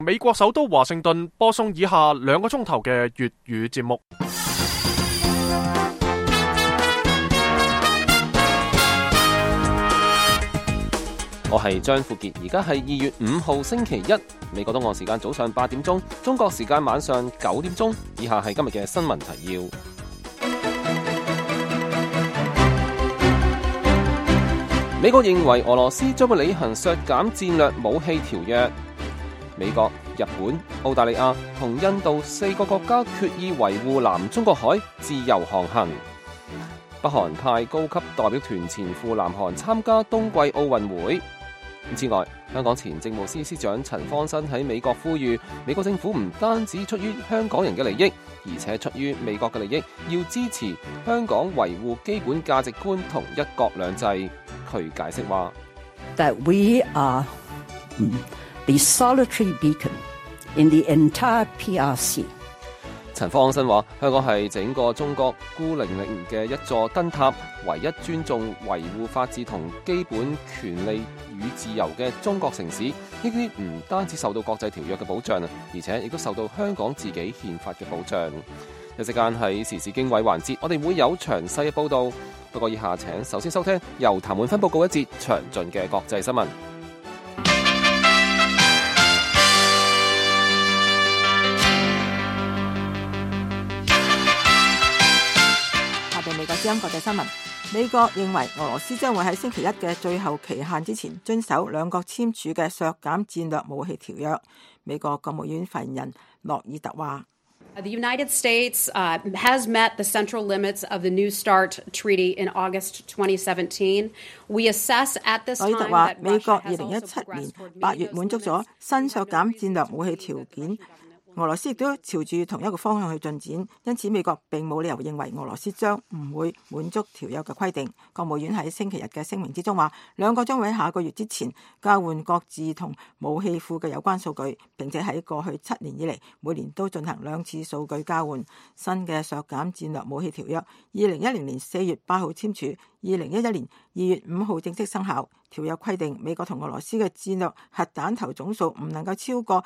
美國首都華盛頓播送以下2個鐘頭嘅粵語節目。我係張富傑，而家係2月5號星期一，美國東岸時間早上8點鐘，中國時間晚上9點鐘。以下係今日嘅新聞提要。美國認為俄羅斯將會履行削減戰略武器條約。美國、日本、澳大利亞同印度4個國家決意維護南中國海自由航行。北韓派高級代表團前赴南韓參加冬季奧運會。此外，香港前政務司司長陳方申喺美國呼籲，美國政府唔單止出於香港人嘅利益，而且出於美國嘅利益，要支持香港維護基本價值觀同一國兩制。佢解釋話 ：That we are the solitary beacon in the entire PRC。 陳方申話：香港係整個中國孤零零嘅一座燈塔，唯一尊重、維護法治同基本權利與自由嘅中國城市。呢啲唔單止受到國際條約嘅保障，而且亦都受到香港自己憲法嘅保障。一時間喺時事經緯環節，我哋會有詳細嘅報導。不過以下請首先收聽由譚滿芬報告一節詳盡嘅國際新聞。 美國之音國際新聞，美國認為俄羅斯將會喺星期一嘅最後期限之前遵守兩國簽署嘅削減戰略武器條約。美國國務院發言人諾爾特話 ：The United States has met the central limits of the New START Treaty in August 2017. We assess at this time that 諾爾特話：美國2017年8月滿足咗新削減戰略武器條件。俄羅斯亦都朝住同一個方向去進展，因此美國並冇理由認為俄羅斯將唔會滿足條約嘅規定。國務院喺星期日嘅聲明之中話，兩國將會喺下個月之前交換各自同武器庫嘅有關數據，並且喺過去7年以嚟每年都進行2次數據交換。新嘅削減戰略武器條約2010年4月8號簽署，2011年2月5號正式生效。條約規定，美國同俄羅斯嘅戰略核彈頭總數唔能夠超過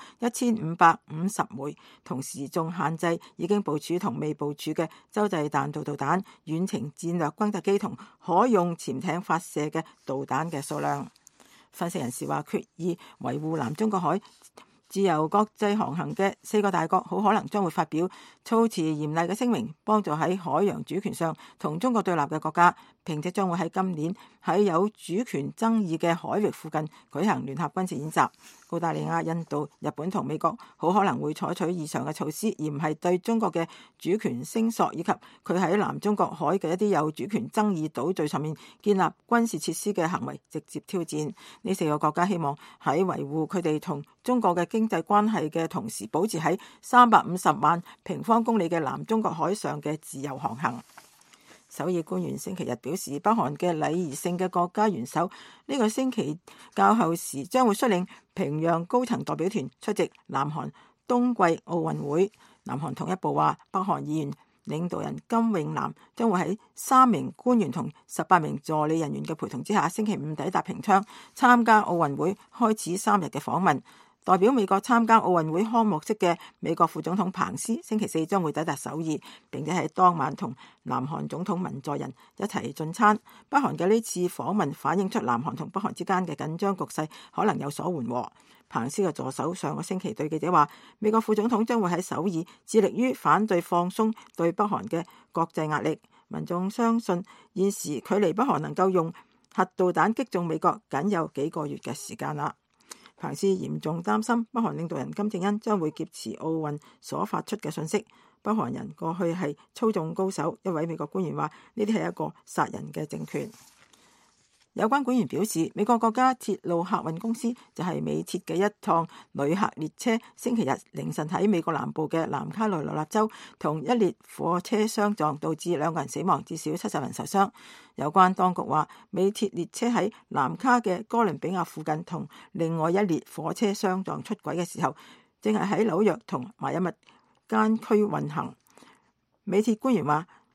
1550枚，同時仲限制已經部署同未部署嘅洲際彈道導彈、遠程戰略轟炸機同可用潛艇發射嘅導彈嘅數量。分析人士話，決意維護南中國海自由國際航行嘅4個大國好可能將會發表措辭嚴厲嘅聲明，幫助喺海洋主權上同中國對立嘅國家，並且將會喺今年喺有主權爭議嘅海域附近舉行聯合軍事演習。澳大利亞、印度、日本同美國好可能會採取以上嘅措施，而唔係對中國嘅主權聲索以及佢喺南中國海嘅一啲有主權爭議島嶼上面建立軍事設施嘅行為直接挑戰。呢4個國家希望喺維護佢哋同中國嘅經濟關係嘅同時，保持喺350萬平方公里嘅南中國海上嘅自由航行。首爾官員星期日表示，北韓嘅禮儀性嘅國家元首呢個星期較後時將會率領平壤高層代表團出席南韓冬季奧運會。南韓統一部話，北韓議員領導人金泳南將會喺3名官員同18名助理人員嘅陪同之下，星期五抵達平昌參加奧運會開始3日嘅訪問。代表美國參加奧運會開幕式嘅美國副總統彭斯星期4將會抵達首爾，並且喺當晚同南韓總統文在寅一齊進餐。北韓嘅呢次訪問反映出南韓同北韓之間嘅緊張局勢可能有所緩和。彭斯嘅助手上個星期對記者話，美國副總統將會喺首爾致力於反對放鬆對北韓嘅國際壓力。民眾相信現時距離北韓能夠用核導彈擊中美國僅有幾個月嘅時間啦。彭斯嚴重擔心北韓領導人金正恩將會劫持奧運所發出嘅信息。北韓人過去係操縱高手，一位美國官員話呢啲係一個殺人嘅政權。有關官員表示，美國國家鐵路客運公司就係美鐵嘅一趟旅客列車，星期日凌晨喺美國南部嘅南卡羅來納州同一列火車相撞，導致2個人死亡，至少70人受傷。有關當局話，美鐵列車喺南卡嘅哥倫比亞附近同另外一列火車相撞出軌嘅時候，正係喺紐約同邁阿密間區運行。美鐵官員話，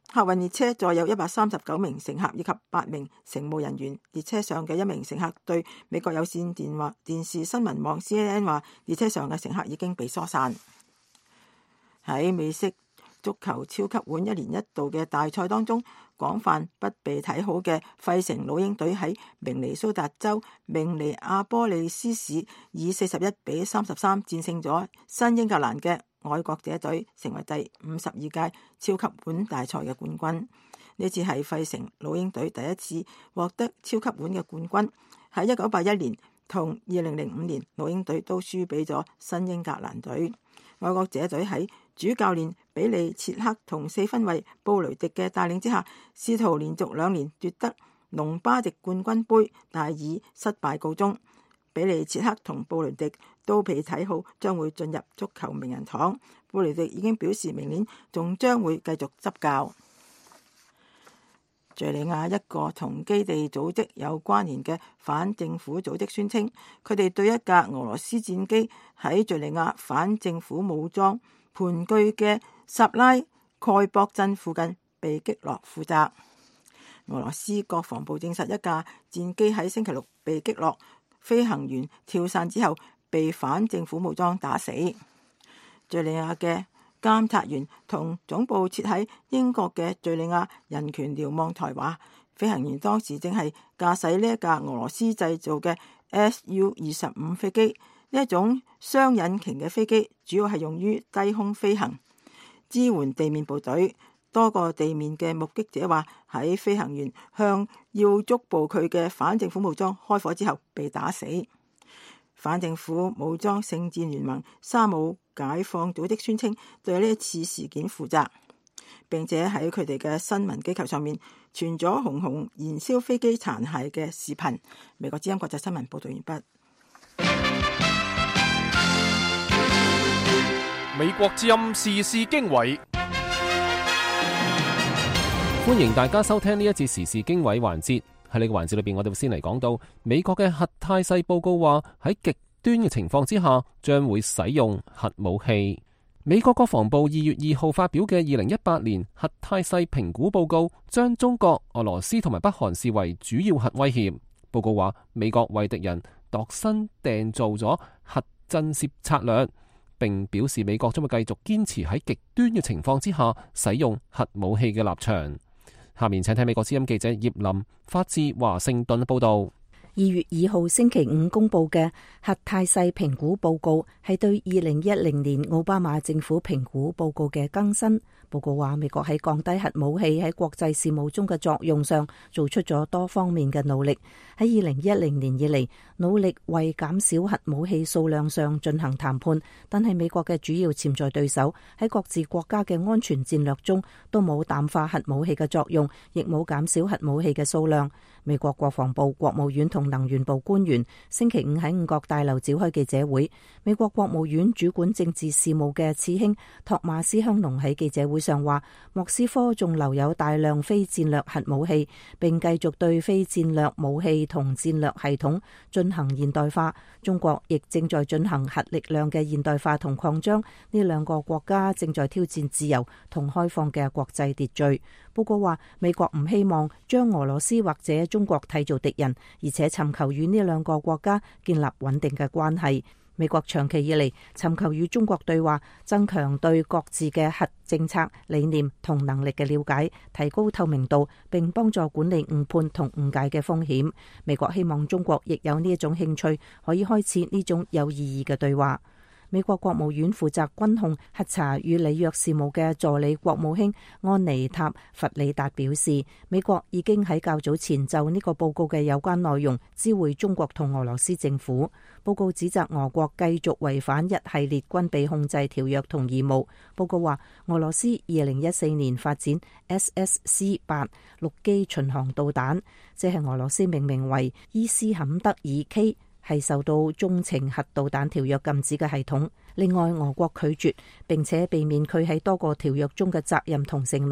客運列車載有139名乘客以及8名乘務人員。列車上嘅一名乘客對美國有線電視新聞網 CNN 話，列車上嘅乘客已經被疏散。喺美式足球超級碗一年一度嘅大賽當中，廣泛不被睇好嘅費城老鷹隊喺明尼蘇達州明尼阿波利斯市以41-33戰勝咗新英格蘭嘅愛國者隊，成為第52屆超級碗大賽嘅冠軍。呢次係費城老鷹隊第一次獲得超級碗嘅冠軍。喺1981年同2005年，老鷹隊都輸俾咗新英格蘭隊。愛國者隊喺主教練比利切克同4分衛布雷迪嘅帶領之下，試圖連續2年奪得隆巴迪冠軍杯，但以失敗告終。比利切克同布雷迪都被睇好將會進入足球名人堂。布雷迪已經表示明年仲將會繼續執教。敘利亞一個同基地組織有關聯嘅反政府組織宣稱，佢哋對一架俄羅斯戰機喺敘利亞反政府武裝盤踞嘅薩拉蓋博鎮附近被擊落負責。俄羅斯國防部證實一架戰機喺星期六被擊落，飛行員跳傘之後被反政府武裝打死。敘利亞嘅監察員同總部設喺英國嘅敘利亞人權瞭望台話，飛行員當時正係駕駛呢一架俄羅斯製造嘅 Su-25 飛機。呢一種雙引擎嘅飛機主要係用於低空飛行，支援地面部隊。多個地面嘅目擊者話，喺飛行員向要捉捕佢嘅反政府武裝開火之後被打死。反政府武裝聖戰聯盟沙姆解放組織宣稱對呢一次事件負責，並且喺佢哋嘅新聞機構上面傳咗紅紅燃燒飛機殘骸嘅視頻。美國之音國際新聞報道完畢。 美國之音時事經緯， 歡迎大家收聽呢一節時事經緯環節。喺呢個環節裏邊，我哋會先嚟講到美國嘅核態勢報告話，喺極端嘅情況之下，將會使用核武器。美國國防部2月2號發表嘅2018年核態勢評估報告，將中國、俄羅斯同埋北韓視為主要核威脅。報告話，美國為敵人度身訂造咗核震懾策略，並表示美國將會繼續堅持喺極端嘅情況之下使用核武器嘅立場。下面請睇美國之音記者葉林發自華盛頓報道。 2月2號星期五公布嘅核態勢評估報告係對2010年奧巴馬政府評估報告嘅更新。報告話，美國喺降低核武器喺國際事務中嘅作用上做出咗多方面嘅努力。喺2010年以嚟，努力為減少核武器數量上進行談判，但係美國嘅主要潛在對手喺各自國家嘅安全戰略中都冇淡化核武器嘅作用，亦冇減少核武器嘅數量。美國國防部、國務院同能源部官員星期五喺五角大樓召開記者會。美國國務院主管政治事務嘅次卿托馬斯香農喺記者會上話，莫斯科仲留有大量非戰略核武器，並繼續對非戰略武器同戰略系統進行現代化。中國亦正在進行核力量嘅現代化同擴張。呢兩個國家正在挑戰自由同開放嘅國際秩序。報告話，美國唔希望將俄羅斯或者中國睇做敵人，而且尋求與呢兩個國家建立穩定嘅關係。美國長期以嚟尋求與中國對話，增強對各自嘅核政策理念同能力嘅了解，提高透明度，並幫助管理誤判同誤解嘅風險。美國希望中國亦有呢一種興趣，可以開始呢種有意義嘅對話。美國國務院負責軍控、核查與里約事務嘅助理國務卿安妮塔弗里達表示，美國已經喺較早前就呢個報告嘅有關內容知會中國同俄羅斯政府。報告指責俄國繼續違反一系列軍備控制條約同義務。報告話，俄羅斯2014年發展 SSC-8 陸基巡航導彈，即係俄羅斯命名為伊斯坎德爾 K，係受到中程核導彈條約禁止嘅系統。另外，俄國拒絕並且避免佢喺多個條約中嘅責任同承諾，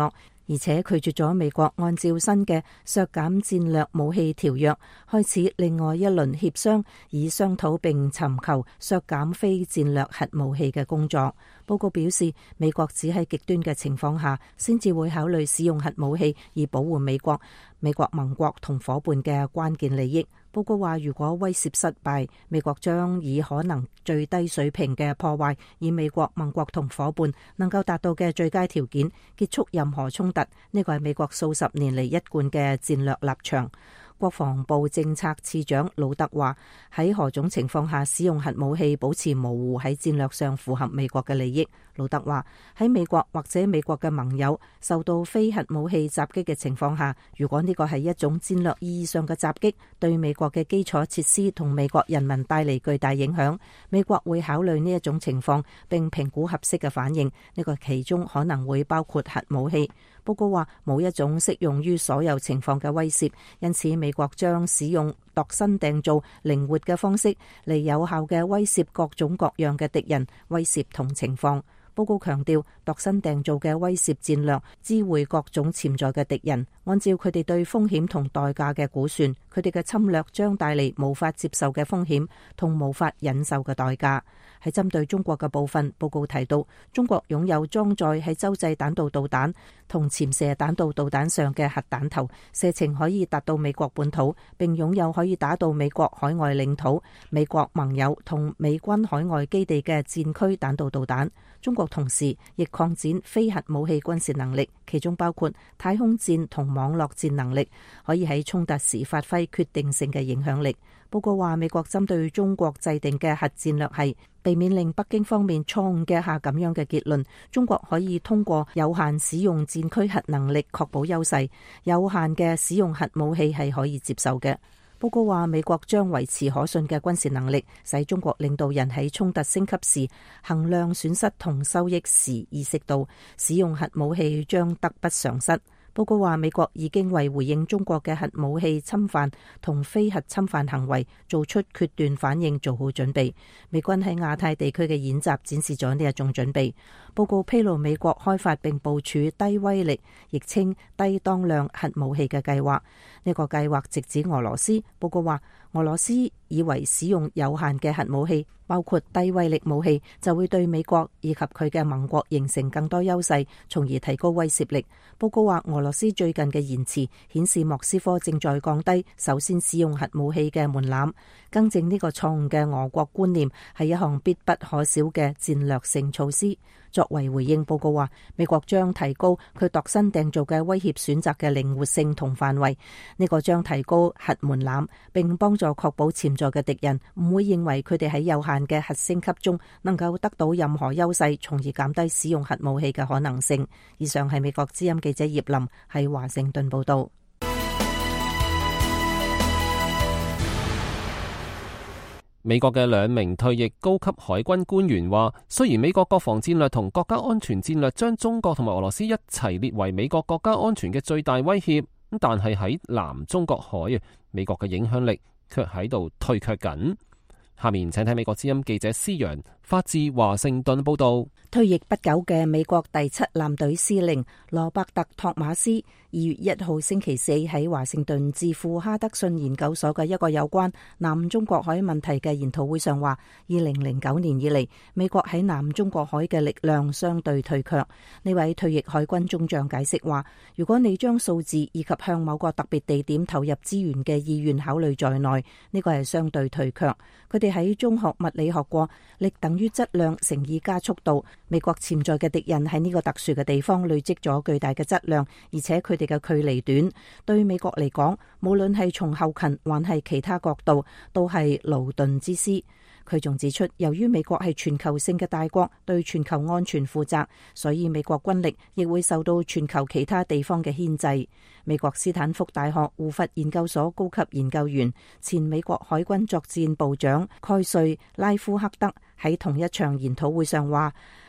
而且拒絕咗美國按照新嘅削減戰略武器條約開始另外一輪協商，以商討並尋求削減非戰略核武器嘅工作。報告表示，美國只喺極端嘅情況下先至會考慮使用核武器，以保護美國盟國同伙伴嘅關鍵利益。報告話，如果威懾失敗，美國將以可能最低水平嘅破壞，以美國盟國同伙伴能夠達到嘅最佳條件結束任何衝突。呢個係美國數十年嚟一貫嘅戰略立場。國防部政策次長魯德話，喺何種情況下使用核武器保持模糊，喺戰略上符合美國嘅利益。魯德話，喺美國或者美國嘅盟友受到非核武器襲擊嘅情況下，如果呢個係一種戰略意義上嘅襲擊，對美國嘅基礎設施同美國人民帶嚟巨大影響，美國會考慮呢一種情況並評估合適嘅反應。呢個其中可能會包括核武器。報告話，冇一種適用於所有情況嘅威懾，因此美國將使用度身訂造靈活嘅方式嚟有效嘅威懾各種各樣嘅敵人、威懾同情況。報告強調，度身訂造嘅威懾戰略知會各種潛在嘅敵人，按照佢哋對風險同代價嘅估算，佢哋嘅侵略將帶嚟無法接受嘅風險同無法忍受嘅代價。喺針對中國嘅部分，報告提到，中國擁有裝載喺洲際彈道導彈同潛射彈道導彈上嘅核彈頭，射程可以達到美國本土，並擁有可以打到美國海外領土、美國盟友同美軍海外基地嘅戰區彈道導彈。中國同時亦擴展非核武器軍事能力，其中包括太空戰同網絡戰能力，可以喺衝突時發揮決定性嘅影響力。報告話，美國針對中國制定嘅核戰略係避免令北京方面錯誤嘅下咁樣嘅結論：中國可以通過有限使用戰區核能力確保優勢，有限嘅使用核武器係可以接受嘅。報告話，美國將維持可信嘅軍事能力，使中國領導人喺衝突升級時衡量損失同收益時意識到使用核武器將得不償失。報告話，美國已經為回應中國嘅核武器侵犯同非核侵犯行為做出決斷反應做好準備。美軍喺亞太地區嘅演習展示咗呢一種準備。報告披露美國開發並部署低威力，亦稱低當量核武器嘅計劃。呢個計劃直指俄羅斯。報告話，俄羅斯以為使用有限嘅核武器，包括低威力武器，就會對美國以及佢嘅盟國形成更多優勢，從而提高威懾力。報告話，俄羅斯最近嘅言辭顯示莫斯科正在降低首先使用核武器嘅門檻。更正呢個錯誤嘅俄國觀念係一項必不可少嘅戰略性措施。作為回應，報告話，美國將提高佢度身訂造嘅威脅選擇嘅靈活性同範圍。呢個將提高核門檻，並幫助確保潛在嘅敵人唔會認為佢哋喺有限嘅核升級中能夠得到任何優勢，從而減低使用核武器嘅可能性。以上係美國之音記者葉林喺華盛頓報道。 美國嘅兩名退役高級海軍官員話，雖然美國國防戰略同國家安全戰略將中國同埋俄羅斯一齊列為美國國家安全嘅最大威脅，但係喺南中國海，美國嘅影響力卻喺度退卻緊。下面請睇美國之音記者施陽發自華盛頓報道。 退役不久嘅美國第7艦隊司令羅伯特·托馬斯2月1號星期四喺華盛頓智庫哈德遜研究所嘅一個有關南中國海問題嘅研討會上話，2009年以嚟，美國喺南中國海嘅力量相對退卻。呢位退役海軍中將解釋話，如果你將數字以及向某個特別地點投入資源嘅意願考慮在內，呢個係相對退卻。佢哋喺中學物理學過，力等於質量乘以加速度。美國潛在嘅敵人喺呢個特殊嘅地方累積咗巨大嘅質量，而且佢哋嘅距離短。對美國嚟講，無論係從後勤還係其他角度，都係勞頓之師。佢仲指出，由於美國係全球性嘅大國，對全球安全負責，所以美國軍力亦會受到全球其他地方嘅牽制。美國斯坦福大學胡佛研究所高級研究員、前美國海軍作戰部長蓋瑞拉夫克德喺同一場研討會上話，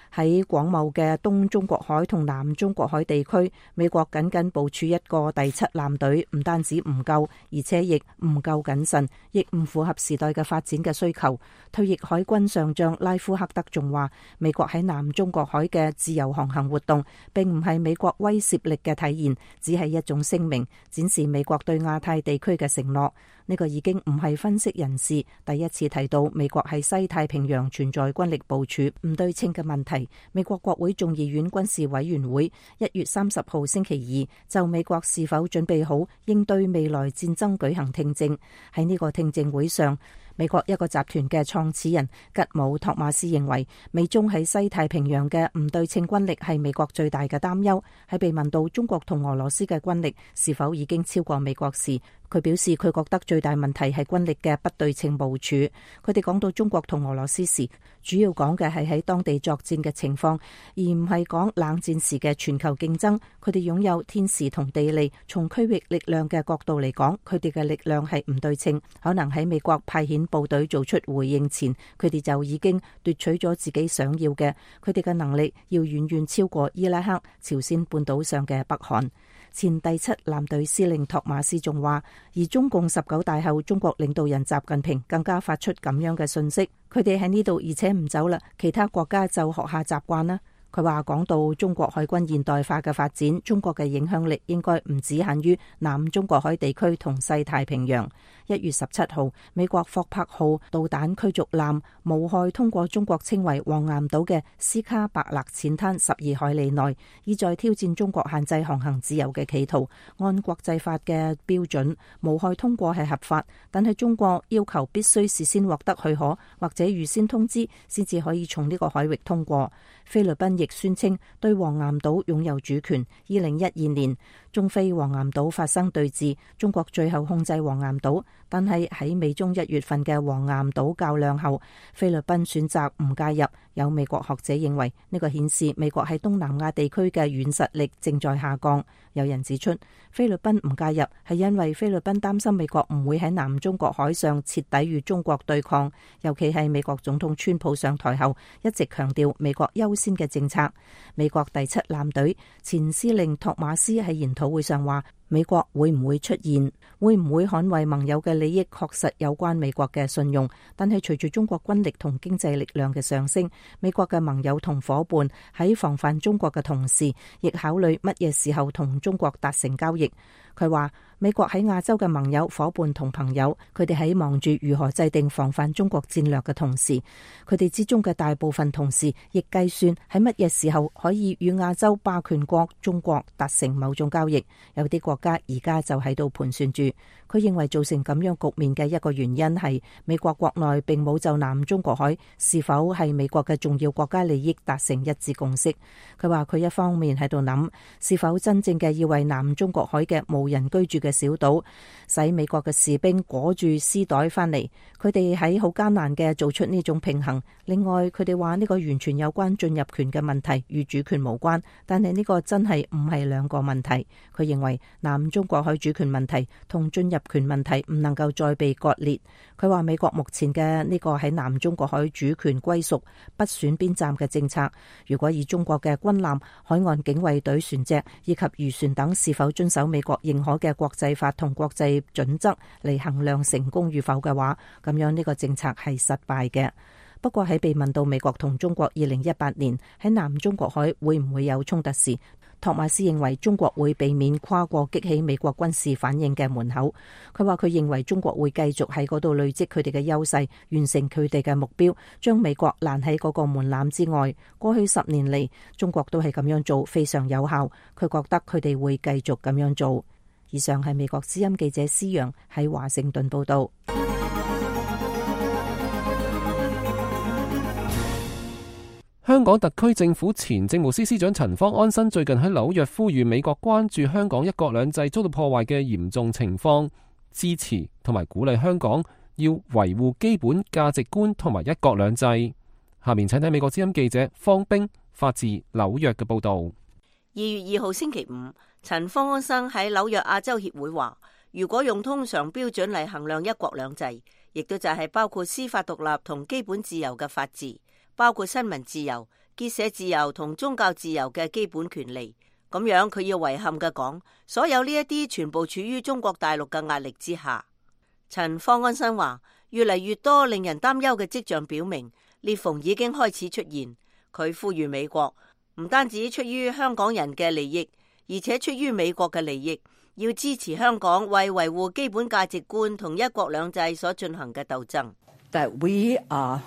喺廣袤嘅東中國海同南中國海地區，美國僅僅部署一個第7艦隊，唔單止唔夠，而且亦唔夠謹慎，亦唔符合時代嘅發展嘅需求。退役海軍上將拉夫克德仲話，美國喺南中國海嘅自由航行活動並唔係美國威懾力嘅體現，只係一種聲明，展示美國對亞太地區嘅承諾。呢個已經唔係分析人士第一次提到美國喺西太平洋存在軍力部署唔對稱嘅問題。美國國會眾議院軍事委員會1月30號星期二就美國是否準備好應對未來戰爭舉行聽證。喺呢個聽證會上，美國一個集團嘅創始人吉姆托馬斯認為，美中喺西太平洋嘅唔對稱軍力係美國最大嘅擔憂。喺被問到中國同俄羅斯嘅軍力是否已經超過美國時，佢表示佢覺得最大問題係軍力嘅不對稱部署。佢哋講到中國同俄羅斯時，主要講嘅係喺當地作戰嘅情況，而唔係講冷戰時嘅全球競爭。佢哋擁有天時同地利，從區域力量嘅角度嚟講，佢哋嘅力量係唔對稱。可能喺美國派遣部隊做出回應前，佢哋就已經奪取咗自己想要嘅。佢哋嘅能力要遠遠超過伊拉克、朝鮮半島上嘅北韓。前第7艦隊司令托馬斯仲話，而中共19大後，中國領導人習近平更加發出咁樣嘅訊息，佢哋喺呢度而且唔走啦，其他國家就學下習慣啦。佢話講到中國海軍現代化嘅發展，中國嘅影響力應該唔只限於南中國海地區同西太平洋。1月17號，美國霍柏號導彈驅逐艦無害通過中國稱為黃岩島嘅斯卡伯勒淺灘12海里內，意在挑戰中國限制航行自由嘅企圖。按國際法嘅標準，無害通過係合法，但係中國要求必須事先獲得許可或者預先通知，先至可以從呢個海域通過。菲律賓亦宣稱對黃岩島擁有主權。2012年，中菲黃岩島發生對峙，中國最後控制黃岩島，但係喺美中1月份嘅黃岩島較量後，菲律賓選擇唔介入。有美國學者認為呢個顯示美國喺東南亞地區嘅軟實力正在下降。有人指出，菲律賓唔介入係因為菲律賓擔心美國唔會喺南中國海上徹底與中國對抗，尤其係美國總統川普上台後一直強調美國優先嘅政策。美國第7艦隊前司令托馬斯喺研討會上話，美國會唔會出現，會唔會捍衛盟友嘅利益，確實有關美國嘅信用。但係隨住中國軍力同經濟力量嘅上升，美國嘅盟友同伙伴喺防範中國嘅同時，亦考慮乜嘢時候同中國達成交易。佢話美國喺亞洲嘅盟友、伙伴同朋友，佢哋喺忙住如何制定防範中國戰略嘅同時，佢哋之中嘅大部分同事亦計算喺乜嘢時候可以與亞洲霸權國中國達成某種交易。有啲國家而家就喺度盤算住。佢認為造成咁樣局面嘅一個原因係美國國內並冇就南中國海是否係美國嘅重要國家利益達成一致共識。佢話佢一方面喺度諗是否真正嘅要為南中國海嘅無人居住嘅小島使美國嘅士兵裹住絲帶翻嚟，佢哋喺好艱難嘅做出呢種平衡。另外佢哋話呢個完全有關進入權嘅問題，與主權無關，但係呢個真係唔係兩個問題。佢認為南中國海主權問題同進入權問題唔能夠再被割裂。佢話美國目前嘅呢個喺南中國海主權歸屬不選邊站嘅政策，如果以中國嘅軍艦、海岸警衛隊船隻以及漁船等是否遵守美國認可嘅國際法同國際準則嚟衡量成功與否嘅話，咁樣呢個政策係失敗嘅。不過喺被問到美國同中國2018年喺南中國海會唔會有衝突時，托馬斯認為中國會避免跨過激起美國軍事反應嘅門口。佢話佢認為中國會繼續喺嗰度累積佢哋嘅優勢，完成佢哋嘅目標，將美國攔喺嗰個門檻之外。過去10年嚟，中國都係咁樣做，非常有效。佢覺得佢哋會繼續咁樣做。以上係美國之音記者施陽喺華盛頓報道。 香港特區政府前政務司司長陳方安生最近喺紐約呼籲美國關注香港一國兩制遭到破壞嘅嚴重情況，支持同埋鼓勵香港要維護基本價值觀同埋一國兩制。下面請睇美國之音記者方冰發自紐約嘅報道。 2月2號星期五，陳方安生喺紐約亞洲協會話，如果用通常標準嚟衡量一國兩制，亦都就係包括司法獨立同基本自由嘅法治，包括新聞自由、 結社自由同宗教自由嘅基本權利。咁樣佢要遺憾嘅講，所有呢一啲全部處於中國大陸嘅壓力之下。陳方安生話，越嚟越多令人擔憂嘅跡象表明，裂縫已經開始出現。佢呼籲美國唔單止出於香港人嘅利益，而且出於美國嘅利益，要支持香港為維護基本價值觀同一國兩制所進行嘅鬥爭。 That we are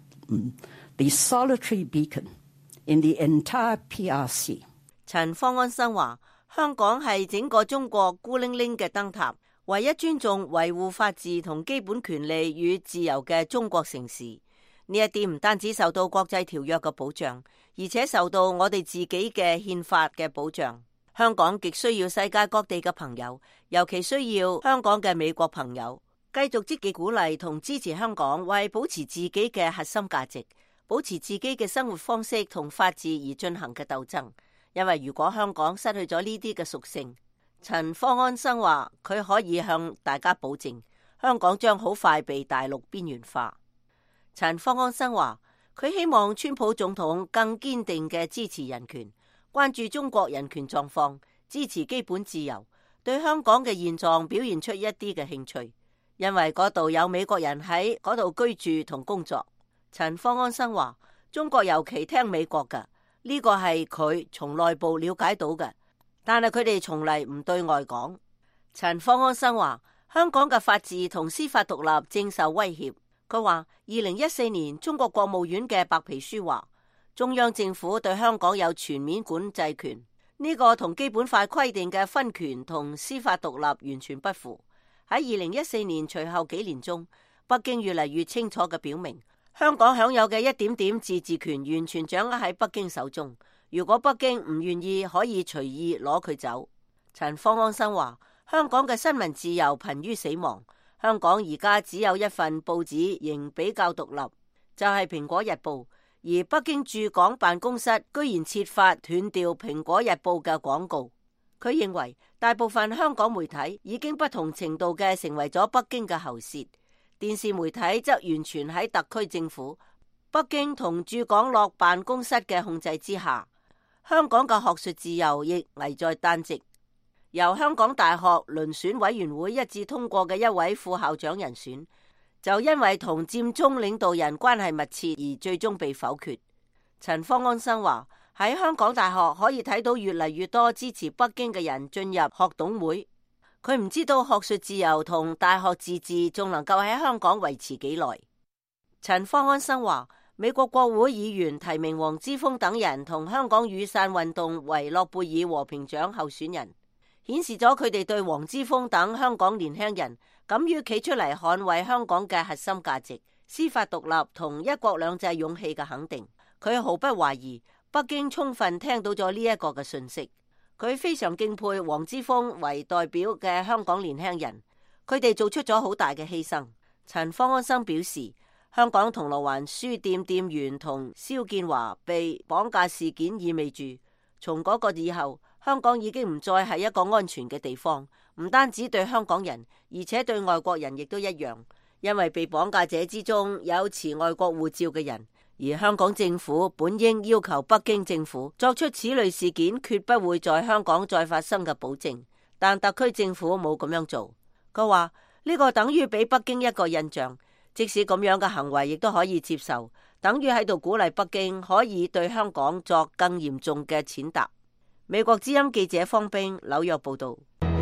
the solitary beacon in the entire PRC。 陳方安生話，香港係整個中國孤零零嘅燈塔，唯一尊重維護法治同基本權利與自由嘅中國城市。呢一啲唔單止受到國際條約嘅保障，而且受到我哋自己嘅憲法嘅保障。香港極需要世界各地嘅朋友，尤其需要香港嘅美國朋友，繼續積極鼓勵同支持香港為保持自己嘅核心價值、保持自己嘅生活方式同法治而進行嘅鬥爭。因為如果香港失去咗呢啲嘅屬性，陳方安生話佢可以向大家保證，香港將好快被大陸邊緣化。陳方安生話佢希望川普總統更堅定嘅支持人權，關注中國人權狀況，支持基本自由，對香港嘅現狀表現出一啲嘅興趣，因為嗰度有美國人喺嗰度居住同工作。陳方安生話中國尤其聽美國㗎，呢個係佢從內部了解到嘅，但係佢哋從嚟唔對外講。陳方安生話香港嘅法治同司法獨立正受威脅。佢話2014年中國國務院嘅白皮書話，中央政府對香港有全面管制權，呢個同基本法規定嘅分權同司法獨立完全不符。喺2014年隨後幾年中，北京越嚟越清楚嘅表明，香港享有嘅一點點自治權完全掌握喺北京手中。如果北京唔願意，可以隨意攞佢走。陳方安生話，香港嘅新聞自由瀕於死亡。香港而家只有一份報紙仍比較獨立，就係《蘋果日報》，而北京駐港辦公室居然設法斷掉《蘋果日報》嘅廣告。佢認為大部分香港媒體已經不同程度嘅成為咗北京嘅喉舌，電視媒體則完全喺特區政府、北京同駐港樂辦公室嘅控制之下。香港嘅學術自由亦危在旦夕。由香港大學遴選委員會一致通過嘅一位副校長人選，就因為同佔中領導人關係密切而最終被否決。陳方安生話喺香港大學可以睇到越嚟越多支持北京嘅人進入學董會。佢唔知道學術自由同大學自治仲能夠喺香港維持幾耐。陳方安生話美國國會議員提名黃之鋒等人同香港雨傘運動為諾貝爾和平獎候選人，顯示咗佢哋對黃之鋒等香港年輕人敢於企出嚟捍衛香港嘅核心價值、司法獨立同一國兩制勇氣嘅肯定。佢毫不懷疑北京充分聽到咗呢一個嘅訊息。佢非常敬佩黃之鋒為代表嘅香港年輕人，佢哋做出咗好大嘅犧牲。陳方安生表示，香港銅鑼灣書店店員同蕭建華被綁架事件意味住，從嗰個以後，香港已經唔再係一個安全嘅地方，唔單止對香港人，而且對外國人亦都一樣。因為被綁架者之中有持外國護照嘅人，而香港政府本應要求北京政府作出此類事件決不會在香港再發生嘅保證，但特區政府冇咁樣做。佢話呢個等於俾北京一個印象，即使咁樣嘅行為亦都可以接受，等於喺度鼓勵北京可以對香港作更嚴重嘅踐踏。美國之音記者方冰紐約報道。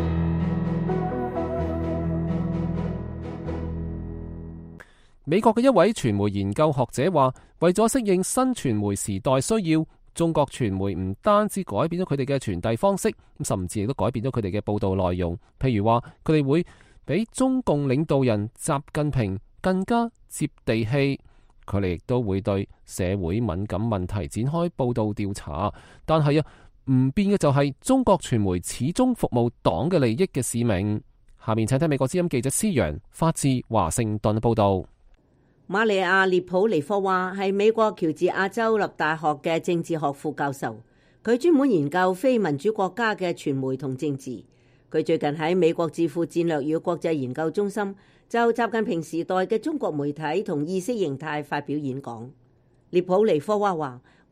美國嘅一位傳媒研究學者話，為咗適應新傳媒時代需要，中國傳媒唔單止改變咗佢哋嘅傳遞方式，甚至亦都改變咗佢哋嘅報道內容。譬如話，佢哋會比中共領導人習近平更加接地氣，佢哋亦都會對社會敏感問題展開報道調查。但係唔變嘅就係中國傳媒始終服務黨嘅利益嘅使命。下面請聽美國之音記者施陽發自華盛頓報道。 瑪利亞列普尼科娃係美國喬治亞州立大學嘅政治學副教授，佢專門研究非民主國家嘅傳媒同政治。佢最近喺美國智庫戰略與國際研究中心就習近平時代嘅中國媒體同意識形態發表演講。列普尼科娃話，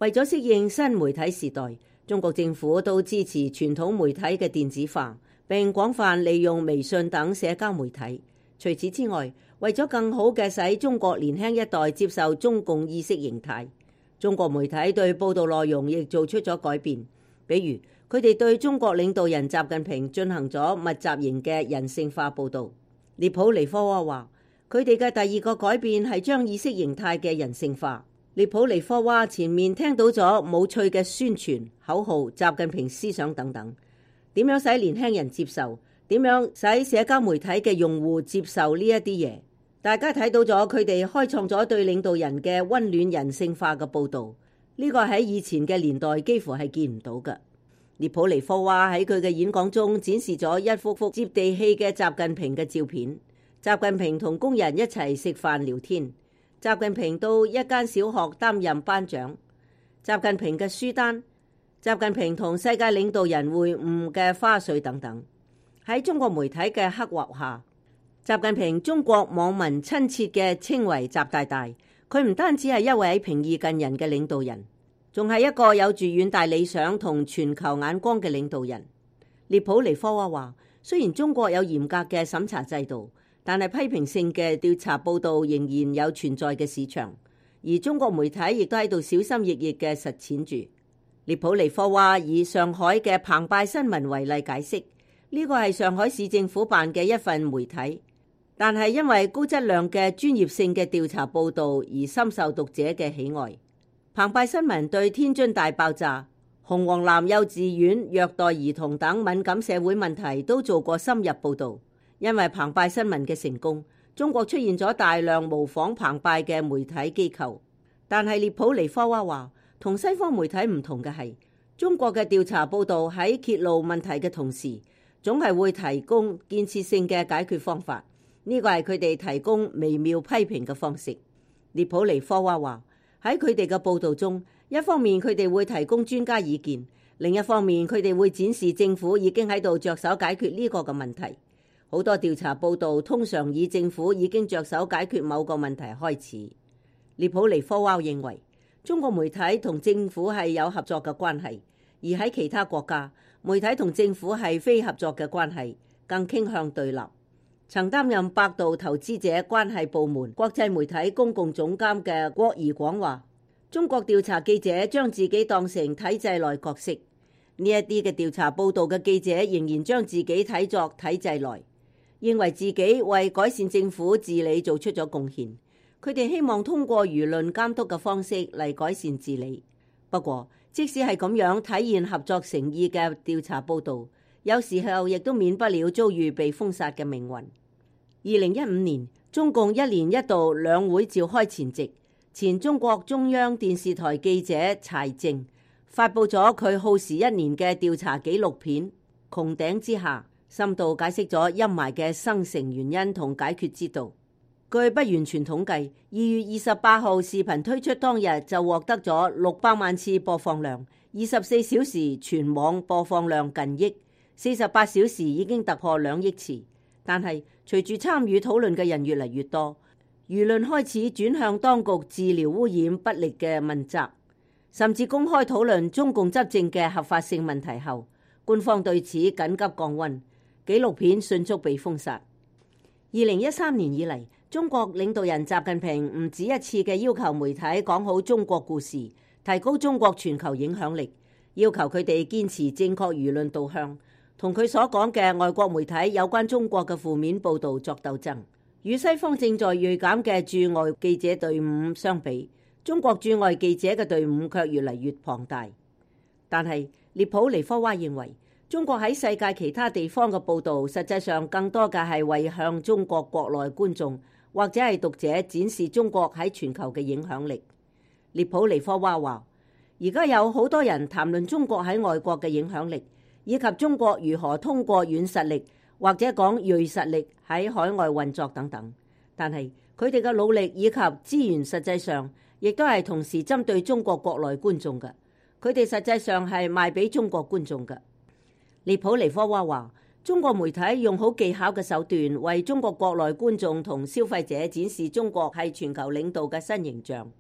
為咗適應新媒體時代，中國政府都支持傳統媒體嘅電子化，並廣泛利用微信等社交媒體。除此之外，為咗更好嘅使中國年輕一代接受中共意識形態，中國媒體對報導內容亦做出咗改變。比如，佢哋對中國領導人習近平進行咗密集型嘅人性化報導。列普尼科娃話，佢哋嘅第二個改變係將意識形態嘅人性化。列普尼科娃前面聽到咗冇趣嘅宣傳口號、習近平思想等等，點樣使年輕人接受？點樣使社交媒體嘅用戶接受呢一啲嘢？大家睇到咗佢哋開創咗對領導人嘅溫暖人性化嘅報導，呢個喺以前嘅年代幾乎係見唔到嘅。列普尼科娃喺佢嘅演講中展示咗一幅幅接地氣嘅習近平嘅照片，習近平同工人一齊食飯聊天。習近平到一間小學擔任班長，習近平嘅書單，習近平同世界領導人會晤嘅花絮等等。喺中國媒體嘅刻畫下，習近平中國網民親切嘅稱為習大大。佢唔單止係一位平易近人嘅領導人，仲係一個有住遠大理想同全球眼光嘅領導人。列普尼科娃話，雖然中國有嚴格嘅審查制度，但係批評性嘅調查報導仍然有存在嘅市場，而中國媒體亦都喺度小心翼翼嘅實踐住。列普尼科娃以上海嘅澎湃新聞為例解釋，呢個係上海市政府辦嘅一份媒體，但係因為高質量嘅專業性嘅調查報導而深受讀者嘅喜愛。澎湃新聞對天津大爆炸、紅黃藍幼稚園虐待兒童等敏感社會問題都做過深入報導。因為澎湃新聞嘅成功，中國出現咗大量模仿澎湃嘅媒體機構。但係列普尼科娃話，同西方媒體唔同嘅係，中國嘅調查報導喺揭露問題嘅同時，總係會提供建設性嘅解決方法。呢個係佢哋提供微妙批評嘅方式。列普尼科娃話，喺佢哋嘅報導中，一方面佢哋會提供專家意見，另一方面佢哋會展示政府已經喺度着手解決呢個嘅問題。好多調查報導通常以政府已經着手解決某個問題開始。列普尼科娃認為，中國媒體同政府係有合作嘅關係，而喺其他國家，媒體同政府係非合作嘅關係，更傾向對立。曾擔任百度投資者關係部門國際媒體公共總監嘅郭怡廣話，中國調查記者將自己當成體制內角色，呢一啲嘅調查報導嘅記者仍然將自己睇作體制內，認為自己為改善政府治理做出咗貢獻，佢哋希望通過輿論監督嘅方式嚟改善治理。不過，即使係咁樣體現合作誠意嘅調查報導，有時候亦都免不了遭遇被封殺嘅命運。2015年，中共一年一度兩會召開前夕，前中國中央電視台記者柴靜發佈咗佢耗時1年嘅調查紀錄片《穹頂之下》，深度解釋咗陰霾嘅生成原因同解決之道。據不完全統計，2月28號視頻推出當日就獲得咗600萬次播放量，24小時全網播放量近億，48小時已經突破2億次。但係隨住參與討論嘅人越嚟越多，輿論開始轉向當局治療污染不力嘅問責，甚至公開討論中共執政嘅合法性問題後，官方對此緊急降溫。紀錄片迅速被封殺。2013年以嚟，中國領導人習近平唔止一次嘅要求媒體講好中國故事，提高中國全球影響力，要求佢哋堅持正確輿論導向，同佢所講嘅外國媒體有關中國嘅負面報導作鬥爭。與西方正在銳減嘅駐外記者隊伍相比，中國駐外記者嘅隊伍卻越嚟越龐大。但係列普尼科娃認為，中國喺世界其他地方嘅報導，實際上更多嘅係為向中國國內觀眾或者係讀者展示中國喺全球嘅影響力。列普尼科娃話，而家有好多人談論中國喺外國嘅影響力，以及中國如何通過軟實力或者講銳實力喺海外運作等等。但係佢哋嘅努力以及資源實際上亦都係同時針對中國國內觀眾嘅，佢哋實際上係賣俾中國觀眾嘅。列普尼科娃話，中國媒體用好技巧嘅手段，為中國國內觀眾同消費者展示中國係全球領導嘅新形象。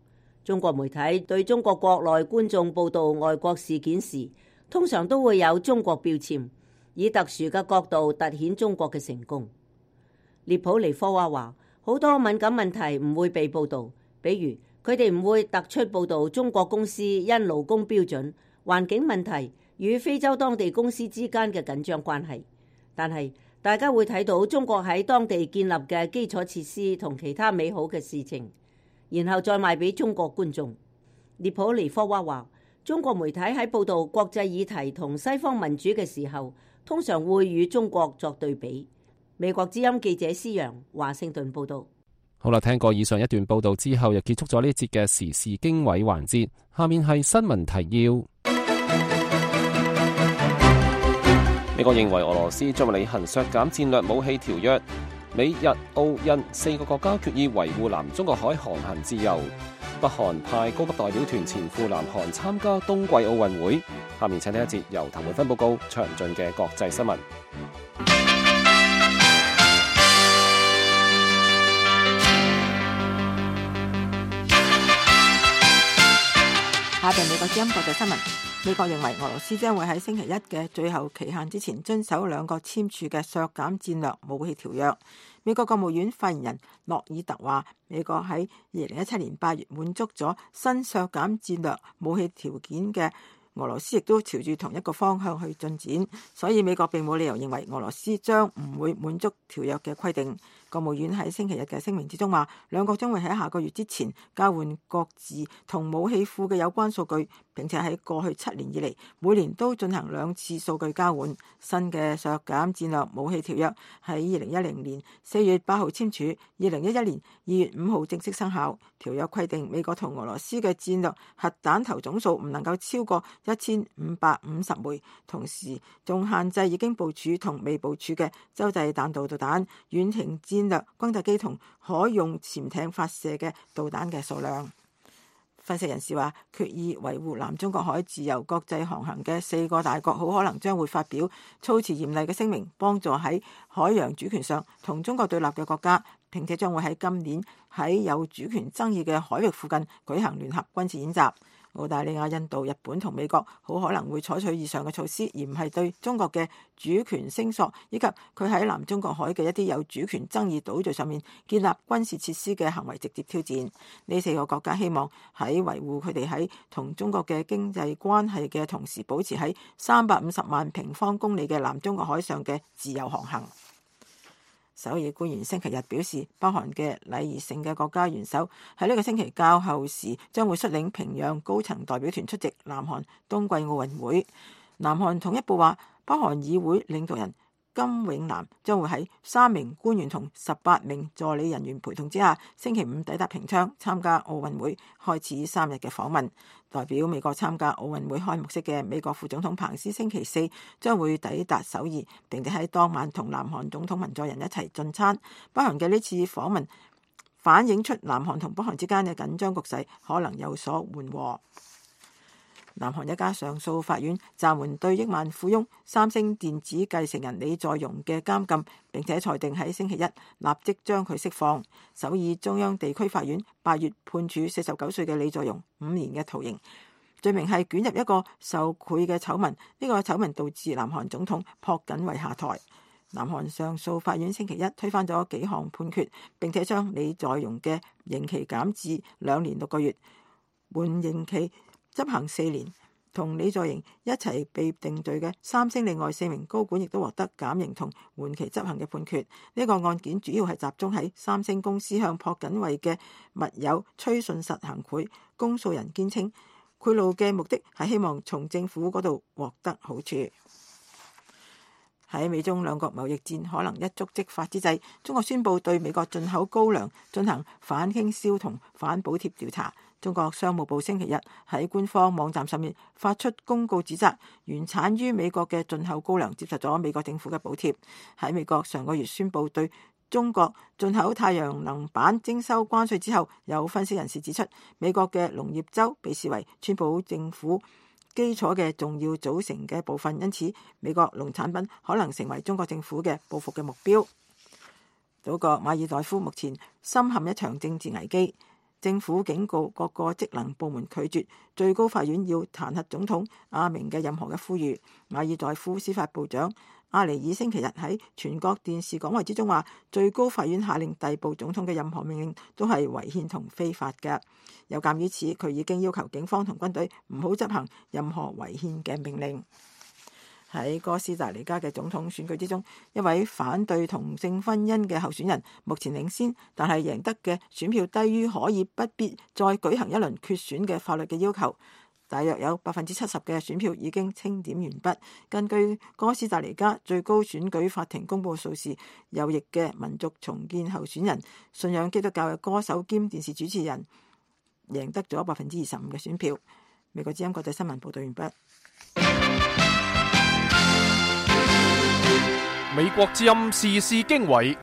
中國媒體對中國國內觀眾報道外國事件時，通常都會有中國標籤，以特殊嘅角度凸顯中國嘅成功。列普尼科娃話，好多敏感問題唔會被報道，比如佢哋唔會突出報道中國公司因勞工標準、環境問題與非洲當地公司之間嘅緊張關係，但係大家會睇到中國喺當地建立嘅基礎設施同其他美好嘅事情，然後再賣俾中國觀眾。列普尼科娃話，中國媒體喺報道國際議題同西方民主嘅時候，通常會與中國作對比。美國之音記者施洋華盛頓報道。 好啦，聽過以上一段報道之後，又結束咗呢節嘅時事經緯環節。下面係新聞提要。美國認為俄羅斯將履行削減戰略武器條約，美日澳印4個國家決意維護南中國海航行自由。北韓派高級代表團前赴南韓參加冬季奧運會。下面請聽一節由譚永芬報告詳盡嘅國際新聞。 下邊美國之音國際新聞。美國認為俄羅斯將會喺星期一嘅最後期限之前遵守兩國簽署嘅削減戰略武器條約。美國國務院發言人諾爾特話，美國喺2017年8月滿足咗新削減戰略武器條件嘅俄羅斯亦都朝住同一個方向去進展，所以美國並冇理由認為俄羅斯將唔會滿足條約嘅規定。國務院喺星期日嘅聲明之中話，兩國將會喺下個月之前交換各自同武器庫嘅有關數據，並且喺過去7年以嚟每年都進行2次數據交換。新嘅削減戰略武器條約喺2010年4月8號簽署，2011年2月5號正式生效。條約規定美國同俄羅斯嘅戰略核彈頭總數唔能夠超過1550枚，同時仲限制已經部署同未部署嘅洲際彈道導彈、遠程戰略轟炸機同可用潛艇發射嘅導彈嘅數量。分析人士話，決意維護南中國海自由國際航行嘅4個大國好可能將會發表措辭嚴厲嘅聲明，幫助喺海洋主權上同中國對立嘅國家，並且將會喺今年喺有主權爭議嘅海域附近舉行聯合軍事演習。澳大利亞、印度、日本同美國好可能會採取以上嘅措施，而唔係對中國嘅主權聲索以及佢喺南中國海嘅一啲有主權爭議島嶼上面建立軍事設施嘅行為直接挑戰。呢4個國家希望喺維護佢哋喺同中國嘅經濟關係嘅同時，保持喺350萬平方公里嘅南中國海上嘅自由航行。首爾官員星期日表示，北韓嘅禮儀性嘅國家元首喺呢個星期較後時將會率領平壤高層代表團出席南韓冬季奧運會。南韓統一部話，北韓議會領導人金永南將會喺3名官員同18名助理人員陪同之下，星期5抵達平昌參加奧運會，開始3日嘅訪問。代表美國參加奧運會開幕式嘅美國副總統彭斯星期4將會抵達首爾，並且喺當晚同南韓總統文在寅一齊進餐。北韓嘅呢次訪問反映出南韓同北韓之間嘅緊張局勢可能有所緩和。南韓一家上訴法院暫緩對億萬富翁三星電子繼承人李在鎔嘅監禁，並且裁定喺星期一立即將佢釋放。首爾中央地區法院8月判處49歲嘅李在鎔5年嘅徒刑，罪名係捲入一個受賄嘅醜聞。呢個醜聞導致南韓總統朴槿惠下台。南韓上訴法院星期一推翻咗幾項判決，並且將李在鎔嘅刑期減至2年6個月，緩刑期執行4年。同李在鎔一齊被定罪嘅三星另外4名高管亦都獲得減刑同緩期執行嘅判決。呢個案件主要係集中喺三星公司向朴槿惠嘅密友崔順實行賄。公訴人堅稱賄賂嘅目的係希望從政府嗰度獲得好處。喺美中兩國貿易戰可能一觸即發之際，中國宣布對美國進口高粱進行反傾銷同反補貼調查。中國商務部星期日喺官方網站上面發出公告，指責原產於美國嘅進口高粱接受咗美國政府嘅補貼。喺美國上個月宣布對中國進口太陽能板徵收關稅之後，有分析人士指出，美國嘅農業州被視為川普政府基礎嘅重要組成嘅部分，因此美國農產品可能成為中國政府嘅報復嘅目標。祖國馬爾代夫目前深陷一場政治危機。 政府警告各個職能部門拒絕最高法院要彈劾總統阿明嘅任何嘅呼籲。馬爾代夫司法部長阿尼爾星期日喺全國電視講話之中話，最高法院下令逮捕總統嘅任何命令都係違憲同非法嘅。有鑑於此，佢已經要求警方同軍隊唔好執行任何違憲嘅命令。喺哥斯達黎加嘅總統選舉之中，一位反對同性婚姻嘅候選人目前領先，但係贏得嘅選票低於可以不必再舉行一輪決選嘅法律嘅要求。大約有70%嘅選票已經清點完畢。根據哥斯達黎加最高選舉法庭公佈數字，右翼嘅民族重建候選人、信仰基督教嘅歌手兼電視主持人贏得咗25%嘅選票。美國之音國際新聞報道完畢。 美國之音時事經緯，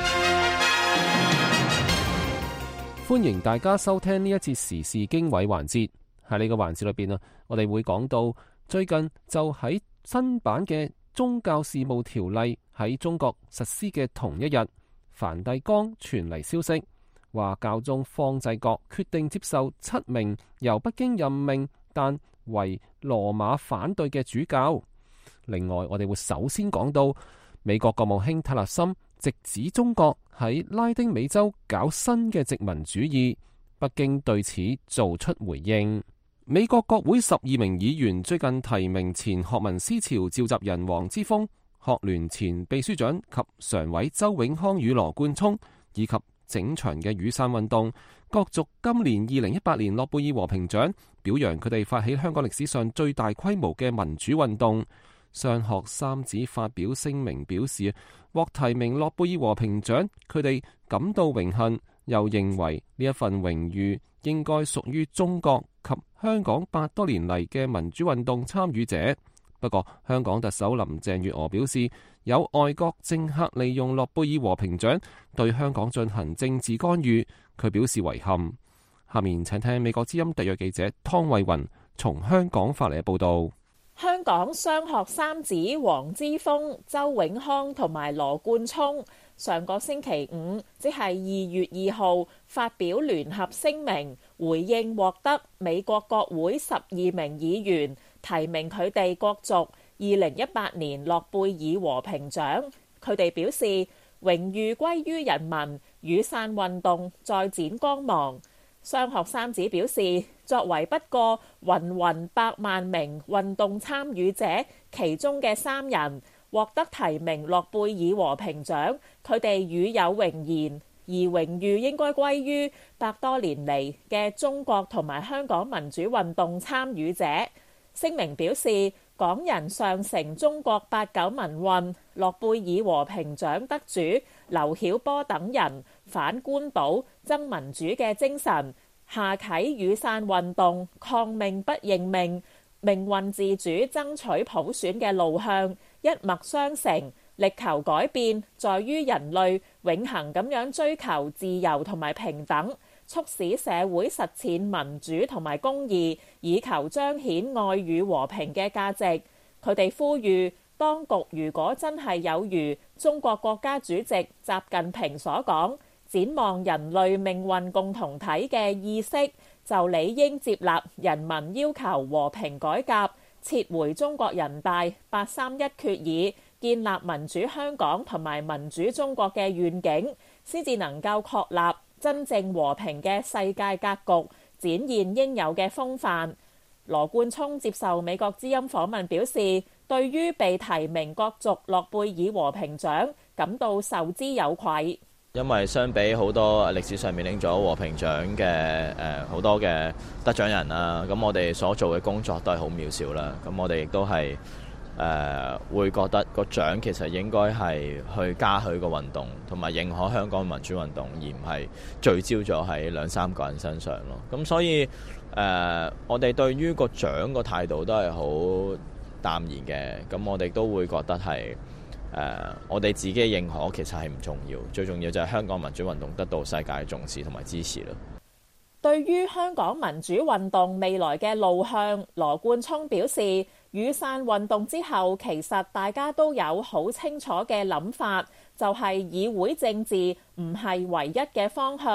歡迎大家收聽呢一節時事經緯環節。喺呢個環節裏邊啊，我哋會講到最近就喺新版嘅宗教事務條例喺中國實施嘅同一日，梵蒂岡傳嚟消息，話教宗方濟各決定接受7名由北京任命但為羅馬反對嘅主教。另外，我哋會首先講到美國國務卿塔勒森直指中國喺拉丁美洲搞新嘅殖民主義，北京對此做出回應。美國國會12名議員最近提名前學民思潮召集人黃之鋒、學聯前秘書長及常委周永康與羅冠聰，以及整場嘅雨傘運動，角逐今年2018年諾貝爾和平獎，表揚佢哋發起香港歷史上最大規模嘅民主運動。雙學三子發表聲明表示，獲提名諾貝爾和平獎，佢哋感到榮幸，又認為呢一份榮譽應該屬於中國及香港100多年嚟嘅民主運動參與者。不過，香港特首林鄭月娥表示，有外國政客利用諾貝爾和平獎對香港進行政治干預，佢表示遺憾。下面請聽美國之音特約記者湯慧雲從香港發嚟嘅報道。 香港雙學三子黃之鋒、周永康同埋羅冠聰上個星期五，即係2月2號，發表聯合聲明，回應獲得美國國會12名議員提名佢哋角逐2018年諾貝爾和平獎。佢哋表示榮譽歸於人民，雨傘運動再展光芒。雙學三子表示，作為不過雲百萬名運動參與者其中嘅3人獲得提名諾貝爾和平獎，佢哋與有榮焉，而榮譽應該歸於100多年嚟嘅中國同埋香港民主運動參與者。聲明表示，港人上承中國89民運諾貝爾和平獎得主劉曉波等人反官倒爭民主嘅精神，下啟雨傘運動抗命不認命、命運自主爭取普選嘅路向，一脈相承，力求改變在於人類永恆咁樣追求自由同埋平等，促使社會實踐民主同埋公義，以求彰顯愛與和平嘅價值。佢哋呼籲當局如果真係有如中國國家主席習近平所講，展望人類命運共同體嘅意識，就理應接納人民要求和平改革，撤回中國人大831決議，建立民主香港同埋民主中國嘅願景，先至能夠確立真正和平嘅世界格局，展現應有嘅風範。羅冠聰接受美國之音訪問表示，對於被提名角逐諾貝爾和平獎感到受之有愧。 因為相比好多歷史上面拎咗和平獎嘅好多嘅得獎人啦，咁我哋所做嘅工作都係好渺小啦。咁我哋亦都係會覺得個獎其實應該係去嘉許個運動，同埋認可香港民主運動，而唔係聚焦咗喺2-3個人身上咯。咁所以我哋對於個獎個態度都係好淡然嘅。咁我哋都會覺得係我哋自己認可其實係唔重要，最重要就係香港民主運動得到世界重視同埋支持咯。 對於香港民主運動未來嘅路向，羅冠聰表示，雨傘運動之後，其實大家都有好清楚嘅諗法，就係議會政治唔係唯一嘅方向，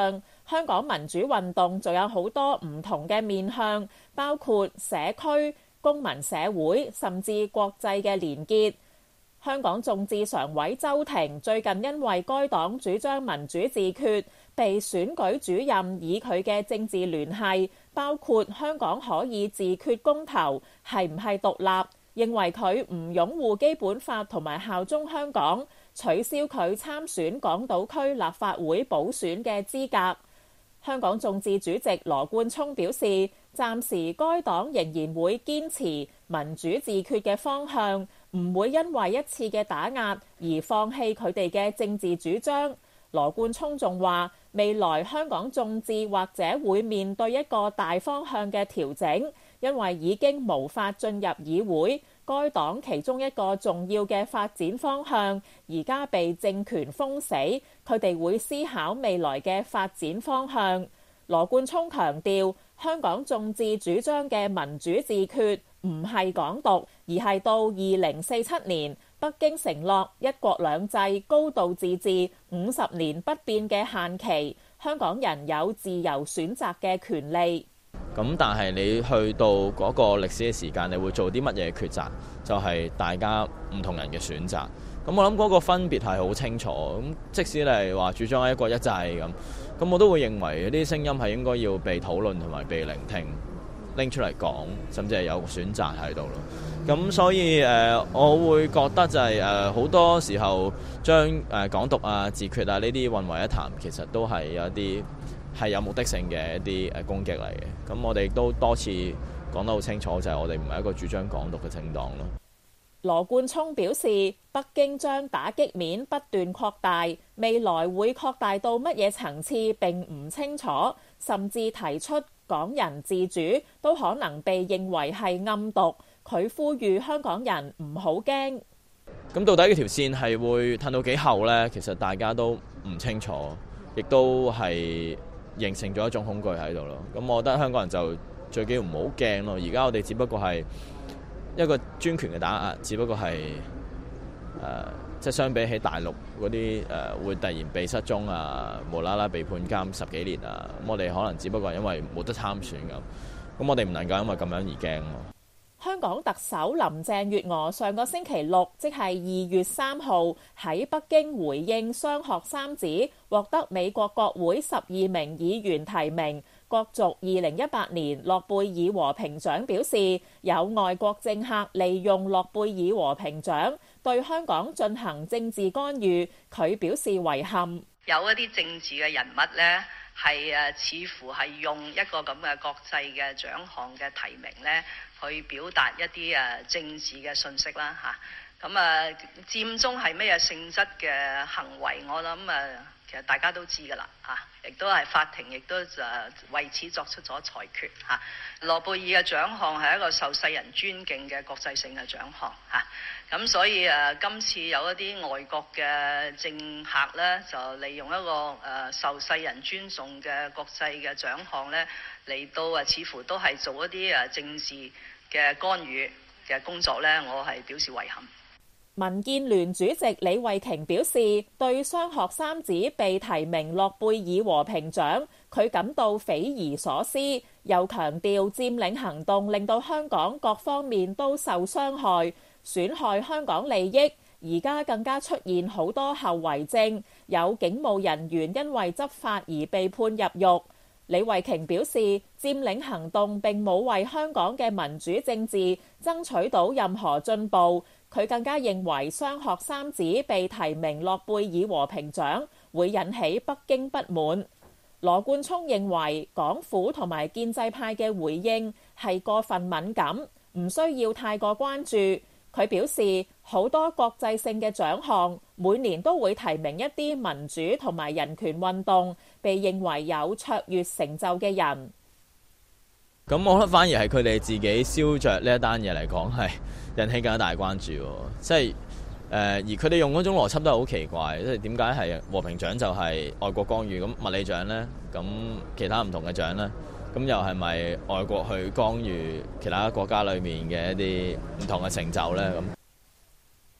香港民主運動仲有好多唔同嘅面向，包括社區、公民社會，甚至國際嘅連結。香港眾志常委周庭最近因為該黨主張民主自決，被選舉主任以佢嘅政治聯繫，包括香港可以自決公投係唔係獨立，認為佢唔擁護基本法同埋效忠香港，取消佢參選港島區立法會補選嘅資格。香港眾志主席羅冠聰表示，暫時該黨仍然會堅持民主自決嘅方向，唔會因為一次嘅打壓而放棄佢哋嘅政治主張。羅冠聰仲話，未來香港眾志或者會面對一個大方向嘅調整，因為已經無法進入議會，該黨其中一個重要嘅發展方向而家被政權封死，佢哋會思考未來嘅發展方向。羅冠聰強調，香港眾志主張嘅民主自決唔係港獨，而係到2047年北京承諾一國兩制、高度自治50年不變嘅限期，香港人有自由選擇嘅權利。 咁但係你去到嗰個歷史嘅時間，你會做啲乜嘢抉擇？就係大家唔同人嘅選擇。咁我諗嗰個分別係好清楚。咁即使你係話主張一國一制咁我都會認為啲聲音係應該要被討論同埋被聆聽，拎出嚟講，甚至係有選擇喺度咯。咁所以我會覺得就係好多時候將港獨啊、自決啊呢啲混為一談，其實都係有一啲係有目的性嘅一啲攻擊嚟嘅。咁我哋亦都多次講得好清楚，就係我哋唔係一個主張港獨嘅政黨咯。 羅冠聰表示，北京將打擊面不斷擴大，未來會擴大到乜嘢層次並唔清楚，甚至提出港人自主都可能被認為係暗獨。佢呼籲香港人唔好驚。 咁到底呢條線係會褪到幾後呢？其實大家都唔清楚，亦都係形成咗一種恐懼喺度咯。咁我覺得香港人就最緊要唔好驚咯。而家我哋只不過係一個專權嘅打壓，只不過係即係相比起大陸嗰啲會突然被失蹤啊，無啦啦被判監10幾年啊，咁我哋可能只不過係因為冇得參選咁我哋唔能夠因為咁樣而驚咯。 香港特首林鄭月娥上個星期六，即係2月3號喺北京回應雙學三子獲得美國國會12名議員提名角逐2018年諾貝爾和平獎，表示有外國政客利用諾貝爾和平獎對香港進行政治干預，佢表示遺憾。 有一啲政治嘅人物呢，係似乎係用一個咁嘅國際嘅獎項嘅提名呢，去表達一啲政治嘅信息啦嚇。咁佔中係咩性質嘅行為？我諗其實大家都知㗎啦嚇，亦都係法庭亦都為此作出咗裁決嚇。諾貝爾嘅獎項係一個受世人尊敬嘅國際性嘅獎項嚇。咁所以今次有一啲外國嘅政客咧，就利用一個受世人尊重嘅國際嘅獎項咧，嚟到似乎都係做一啲政治嘅干預嘅工作咧，我係表示遺憾。 民建聯主席李慧瓊表示，對雙學三子被提名諾貝爾和平獎，佢感到匪夷所思，又強調佔領行動令到香港各方面都受傷害，損害香港利益，而家更加出現好多後遺症，有警務人員因為執法而被判入獄。李慧瓊表示，佔領行動並冇為香港嘅民主政治爭取到任何進步。佢更加認為雙學三子被提名諾貝爾和平獎會引起北京不滿。羅冠聰認為港府同埋建制派嘅回應係過分敏感，唔需要太過關注。佢表示好多國際性嘅獎項每年都會提名一啲民主同埋人權運動被認為有卓越成就嘅人。 咁我覺得反而係佢哋自己燒着呢一單嘢嚟講係引起更加大關注，即係而佢哋用嗰種邏輯都係好奇怪，即係點解係和平獎就係外國干預，咁物理獎呢？咁其他唔同嘅獎呢？咁又係咪外國去干預其他國家裏面嘅一啲唔同嘅成就呢？咁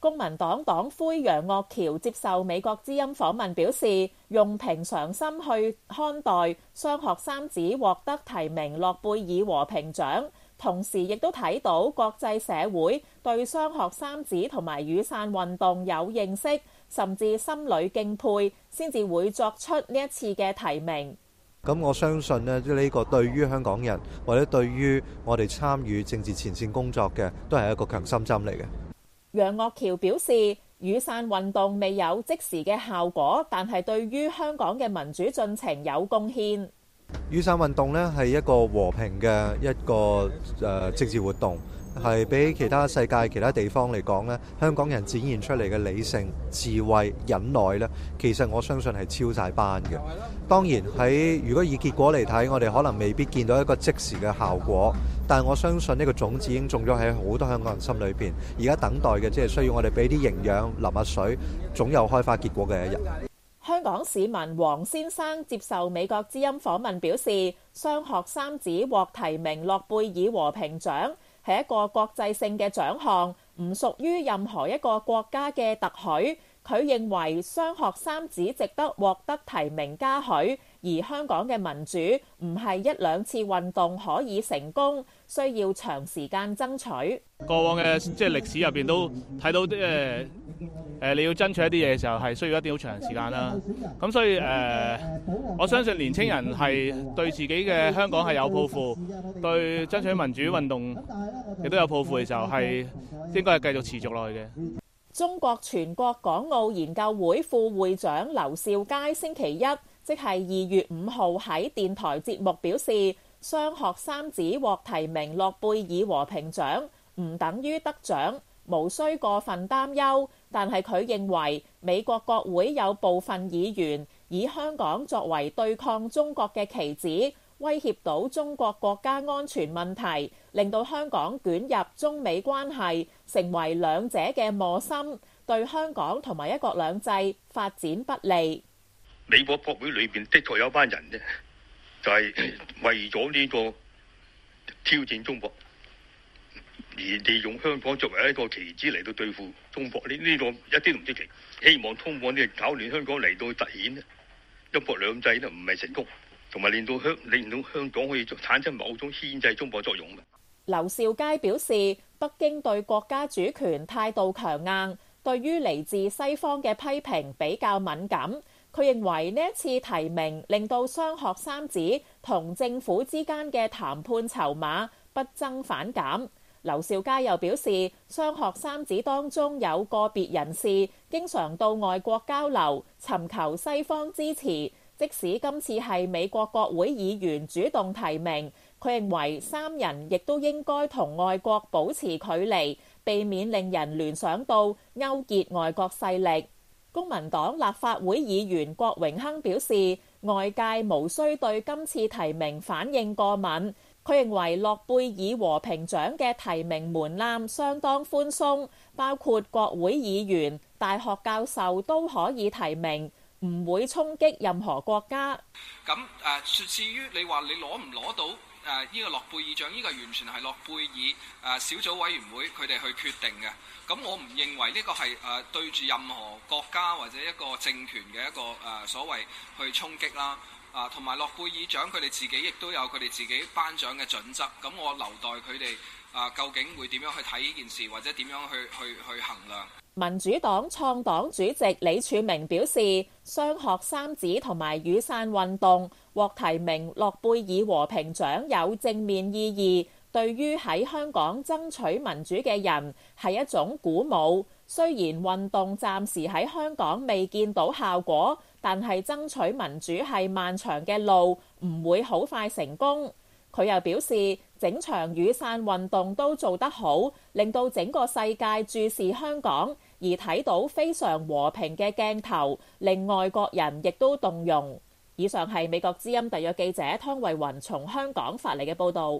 公民黨黨魁楊岳橋接受美國之音訪問表示，用平常心去看待雙學三子獲得提名諾貝爾和平獎，同時亦都睇到國際社會對雙學三子同埋雨傘運動有認識，甚至心裏敬佩，先至會作出呢一次嘅提名。 咁我相信呢個對於香港人或者對於我哋參與政治前線工作嘅，都係一個強心針嚟嘅。 楊岳橋表示，雨傘運動未有即時嘅效果，但係對於香港嘅民主進程有貢獻。 雨傘運動呢係一個和平嘅一個政治活動，係比其他世界其他地方嚟講呢，香港人展現出嚟嘅理性、智慧、忍耐呢，其實我相信係超晒班嘅。當然如果以結果嚟睇，我哋可能未必見到一個即時嘅效果，但係我相信呢個種子已經種咗喺好多香港人心裏邊，而家等待嘅即係需要我哋俾啲營養、淋下水，總有開花結果嘅一日。 香港市民黃先生接受美國之音訪問表示，雙學三子獲提名諾貝爾和平獎係一個國際性嘅獎項，唔屬於任何一個國家嘅特許。佢認為雙學三子值得獲得提名嘉許，而香港嘅民主唔係一兩次運動可以成功，需要長時間爭取。 過往嘅歷史入邊都睇到啲你要爭取一啲嘢嘅時候係需要一啲好長時間啦。咁所以我相信年青人係對自己嘅香港係有抱負，對爭取民主運動亦都有抱負嘅時候係應該係繼續持續落去嘅。 中國全國港澳研究會副會長劉兆佳星期一，即係2月5號喺電台節目表示，雙學三子獲提名諾貝爾和平獎唔等於得獎，無需過分擔憂。但係佢認為美國國會有部分議員以香港作為對抗中國嘅棋子，威脅到中國國家安全問題，令到香港捲入中美關係，成為兩者嘅磨心，對香港同埋一國兩制發展不利。 美國國會裏邊的確有班人呢，就係為咗呢個挑戰中國，而利用香港作為一個棋子嚟到對付中國。呢個一啲都唔出奇，希望通過呢個搞亂香港嚟到凸顯一國兩制呢唔係成功，同埋令到香港可以產生某種牽制中國作用。 劉兆佳表示，北京對國家主權態度強硬，對於嚟自西方嘅批評比較敏感。佢認為呢一次提名令到雙學三子同政府之間嘅談判籌碼不增反減。劉兆佳又表示，雙學三子當中有個別人士經常到外國交流，尋求西方支持。即使今次係美國國會議員主動提名，佢認為三人亦都應該同外國保持距離，避免令人聯想到勾結外國勢力。公民黨立法會議員郭榮鏗表示，外界無需對今次提名反應過敏。佢認為諾貝爾和平獎嘅提名門檻相當寬鬆，包括國會議員、大學教授都可以提名，唔會衝擊任何國家。 咁至於你話你攞唔攞到呢個諾貝爾獎，呢個完全係諾貝爾小組委員會佢哋去決定嘅。咁我唔認為呢個係對住任何國家或者一個政權嘅一個所謂去衝擊啦。同埋諾貝爾獎佢哋自己亦都有佢哋自己頒獎嘅準則。咁我留待佢哋究竟會點樣去睇呢件事，或者點樣去衡量。 民主黨創黨主席李柱銘表示，雙學三子同埋雨傘運動獲提名諾貝爾和平獎有正面意義，對於喺香港爭取民主嘅人係一種鼓舞。雖然運動暫時喺香港未見到效果，但係爭取民主係漫長嘅路，唔會好快成功。佢又表示，整場雨傘運動都做得好，令到整個世界注視香港，而睇到非常和平嘅鏡頭，令外國人亦都動容。以上係美國之音特約記者湯慧雲從香港發嚟嘅報導。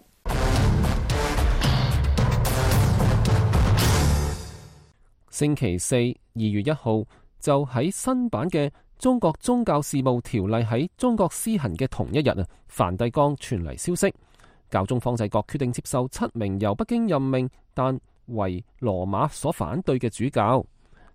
星期四2月1號就喺新版嘅中國宗教事務條例喺中國施行嘅同一日梵蒂岡傳嚟消息，教宗方濟各決定接受7名由北京任命但為羅馬所反對嘅主教。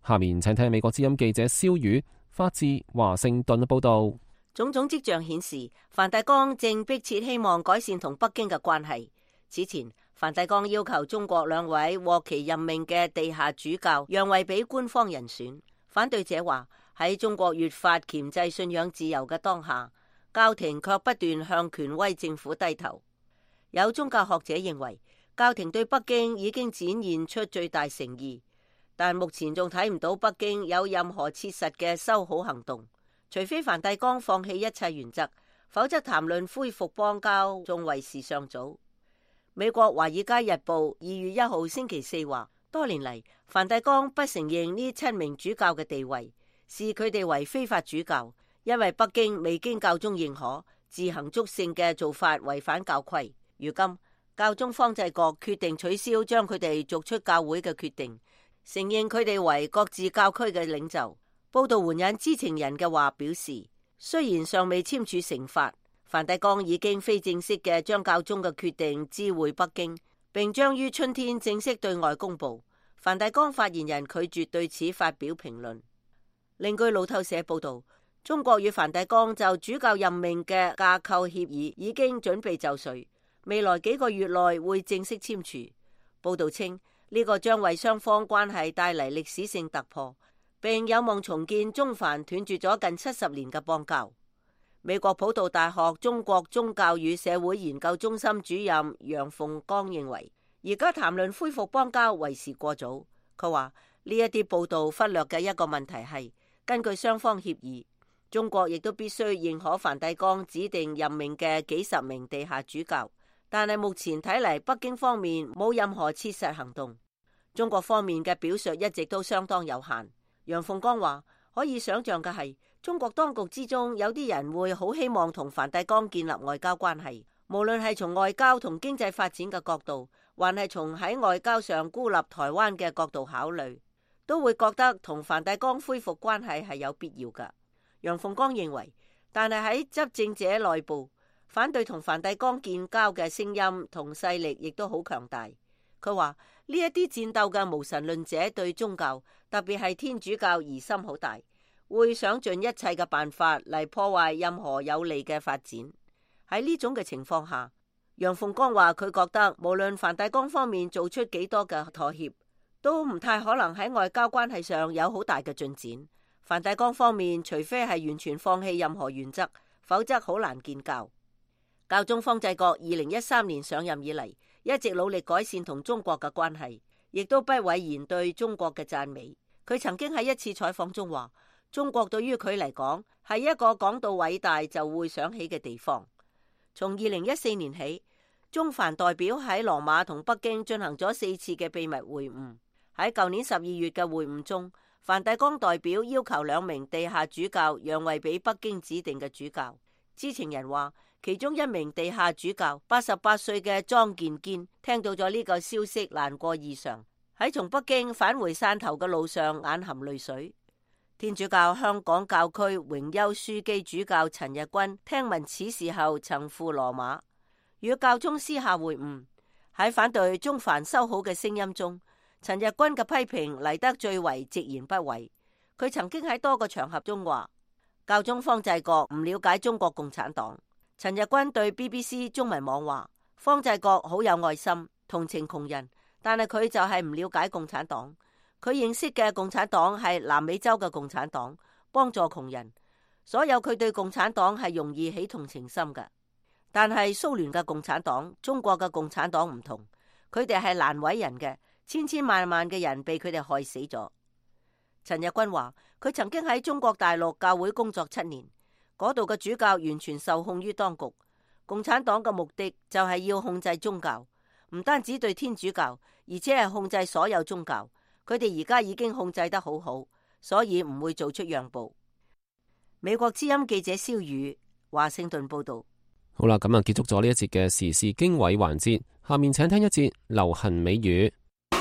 下面請聽美國之音記者蕭宇發自華盛頓嘅報道。 種種跡象顯示，梵蒂岡正迫切希望改善同北京嘅關係。此前，梵蒂岡要求中國2位獲其任命嘅地下主教讓位俾官方人選。反對者話，喺中國越發鉗制信仰自由嘅當下，教廷卻不斷向權威政府低頭。有宗教學者認為，教廷對北京已經展現出最大誠意，但目前仲睇唔到北京有任何切實嘅修好行動。除非梵蒂岡放棄一切原則，否則談論恢復邦交仲為時尚早。美國《華爾街日報》2月1號星期四話，多年嚟梵蒂岡不承認呢7名主教嘅地位，視佢哋為非法主教，因為北京未經教宗認可，自行祝聖嘅做法違反教規。如今教宗方濟各決定取消將佢哋逐出教會嘅決定，承認佢哋為各自教區嘅領袖。報道援引知情人嘅話表示，雖然尚未簽署成法，梵蒂岡已經非正式嘅將教宗嘅決定知會北京，並將於春天正式對外公佈。梵蒂岡發言人拒絕對此發表評論。另據路透社報道，中國與梵蒂岡就主教任命嘅架構協議已經準備就緒，未來幾個月內會正式簽署。報道稱，呢個將為雙方關係帶嚟歷史性突破，並有望重建中梵斷絕咗近70年嘅邦交。美國普渡大學中國宗教與社會研究中心主任楊鳳剛認為，而家談論恢復邦交為時過早。佢話呢一啲報道忽略嘅一個問題係，根據雙方協議，中國亦都必須認可梵蒂岡指定任命嘅幾十名地下主教，但係目前睇嚟，北京方面冇任何切實行動。中國方面嘅表述一直都相當有限。楊鳳剛話，可以想象嘅係，中國當局之中有啲人會好希望同梵蒂岡建立外交關係，無論係從外交同經濟發展嘅角度，還係從喺外交上孤立台灣嘅角度考慮，都會覺得同梵蒂岡恢復關係係有必要㗎。楊鳳剛認為，但係喺執政者內部，反對同梵蒂岡建交嘅聲音同勢力亦都好強大。佢話呢一啲戰鬥嘅無神論者對宗教，特別係天主教疑心好大，會想盡一切嘅辦法嚟破壞任何有利嘅發展。喺呢種嘅情況下，楊鳳剛話佢覺得無論梵蒂岡方面做出幾多嘅妥協，都唔太可能喺外交關係上有好大嘅進展。梵蒂岡方面除非係完全放棄任何原則，否則好難建交。教宗方濟各2013年上任以嚟，一直努力改善同中國嘅關係，亦都不諱言對中國嘅讚美。佢曾經喺一次採訪中話，中國對於佢嚟講係一個講到偉大就會想起嘅地方。從2014年起，中梵代表喺羅馬同北京進行咗4次嘅秘密會晤。喺舊年12月嘅會晤中，梵蒂岡代表要求2名地下主教讓位俾北京指定嘅主教。知情人話，其中1名地下主教88歲嘅莊健堅聽到咗呢個消息，難過異常，喺從北京返回汕頭嘅路上眼含淚水。天主教香港教區榮休樞機主教陳日君聽聞此事後曾赴羅馬與教宗私下會晤。喺反對中梵修好嘅聲音中，陳日君嘅批評嚟得最為直言不諱。佢曾經喺多個場合中話，教宗方濟各唔了解中國共產黨。陳日君對 BBC 中文網話，方濟各好有愛心，同情窮人，但係佢就係唔了解共產黨。佢認識嘅共產黨係南美洲嘅共產黨，幫助窮人。所有佢對共產黨係容易起同情心嘅。但係蘇聯嘅共產黨、中國嘅共產黨唔同，佢哋係難為人嘅，千千萬萬嘅人被佢哋害死咗。陳日君話，佢曾經喺中國大陸教會工作7年，嗰度嘅主教完全受控於當局。共產黨嘅目的就係要控制宗教，唔單止對天主教，而且係控制所有宗教。佢哋而家已經控制得好好，所以唔會做出讓步。美國之音記者蕭宇華盛頓報道。 好啦，咁啊結束咗呢一節嘅時事經緯環節，下面請聽一節流行美語。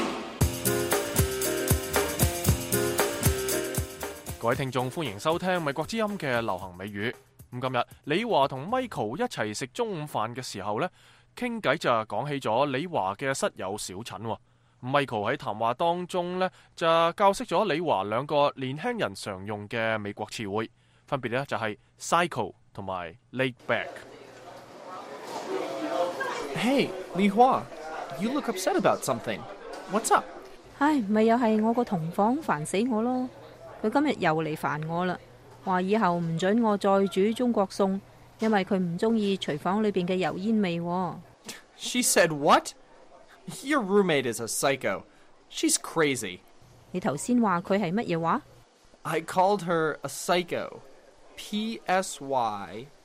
各位聽眾，歡迎收聽美國之音嘅流行美語。咁今日李華同 Michael 一齊食中午飯嘅時候呢，傾偈就講起咗李華嘅室友小陳。 Michael 喺談話當中呢，就教識咗李華兩個年輕人常用嘅美國詞彙，分別呢就係 psycho 同埋 laid back。 Hey, Li Hua, you look upset about something. What's up? 唉，咪又係我個同房煩死我咯，佢今日又嚟煩我啦，話以後唔准我再煮中國餸，因為佢唔中意廚房裏邊嘅油煙味喎。 She said what? Your roommate is a psycho. She's crazy. 你頭先話佢係乜嘢話？ I called her a psycho. Psycho.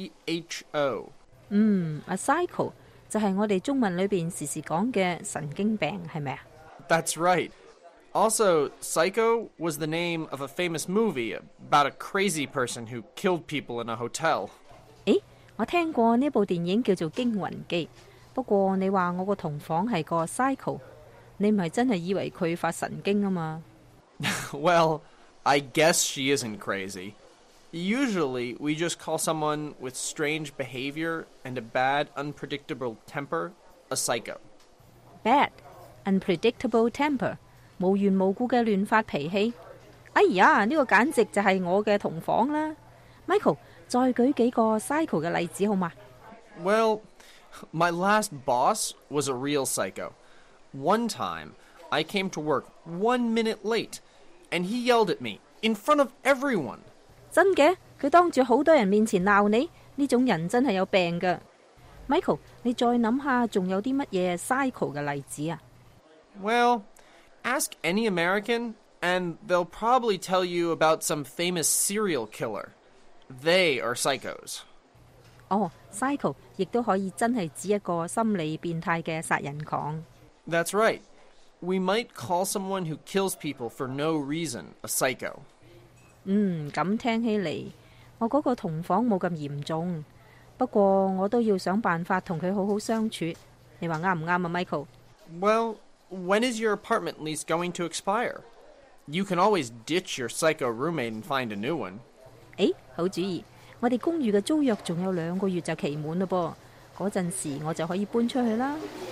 A psycho 就係我哋中文裏邊時時講嘅神經病，係咪啊？ That's right. Also, Psycho was the name of a famous movie about a crazy person who killed people in a hotel. 誒，我聽過呢部電影叫做《驚魂記》，不過你話我個同房係個 psycho， 你唔係真係以為佢發神經啊嘛？ Well, I guess she isn't crazy. Usually, we just call someone with strange behavior and a bad, unpredictable temper a psycho. Bad, unpredictable temper， 無緣無故嘅亂發脾氣。哎呀，呢個簡直就係我嘅同房啦。Michael， 再舉幾個 psycho 嘅例子好嗎？ Well, my last boss was a real psycho. One time, I came to work 1 minute late, and he yelled at me in front of everyone. 真嘅，佢當住好多人面前鬧你，呢種人真係有病㗎。Michael， 你再諗下，仲有啲乜嘢 psycho 嘅例子啊？ Well, ask any American, and they'll probably tell you about some famous serial killer. They are psychos. 哦， psycho 亦都可以真係指一個心理變態嘅殺人狂。 That's right. We might call someone who kills people for no reason a psycho. 咁聽起嚟，我嗰個同房冇咁嚴重，不過我都要想辦法同佢好好相處。你話啱唔啱啊 ，Michael？ Well, when is your apartment lease going to expire? You can always ditch your psycho roommate and find a new one. 誒，好主意！我哋公寓嘅租約仲有2個月就期滿嘞噃，嗰陣時我就可以搬出去啦。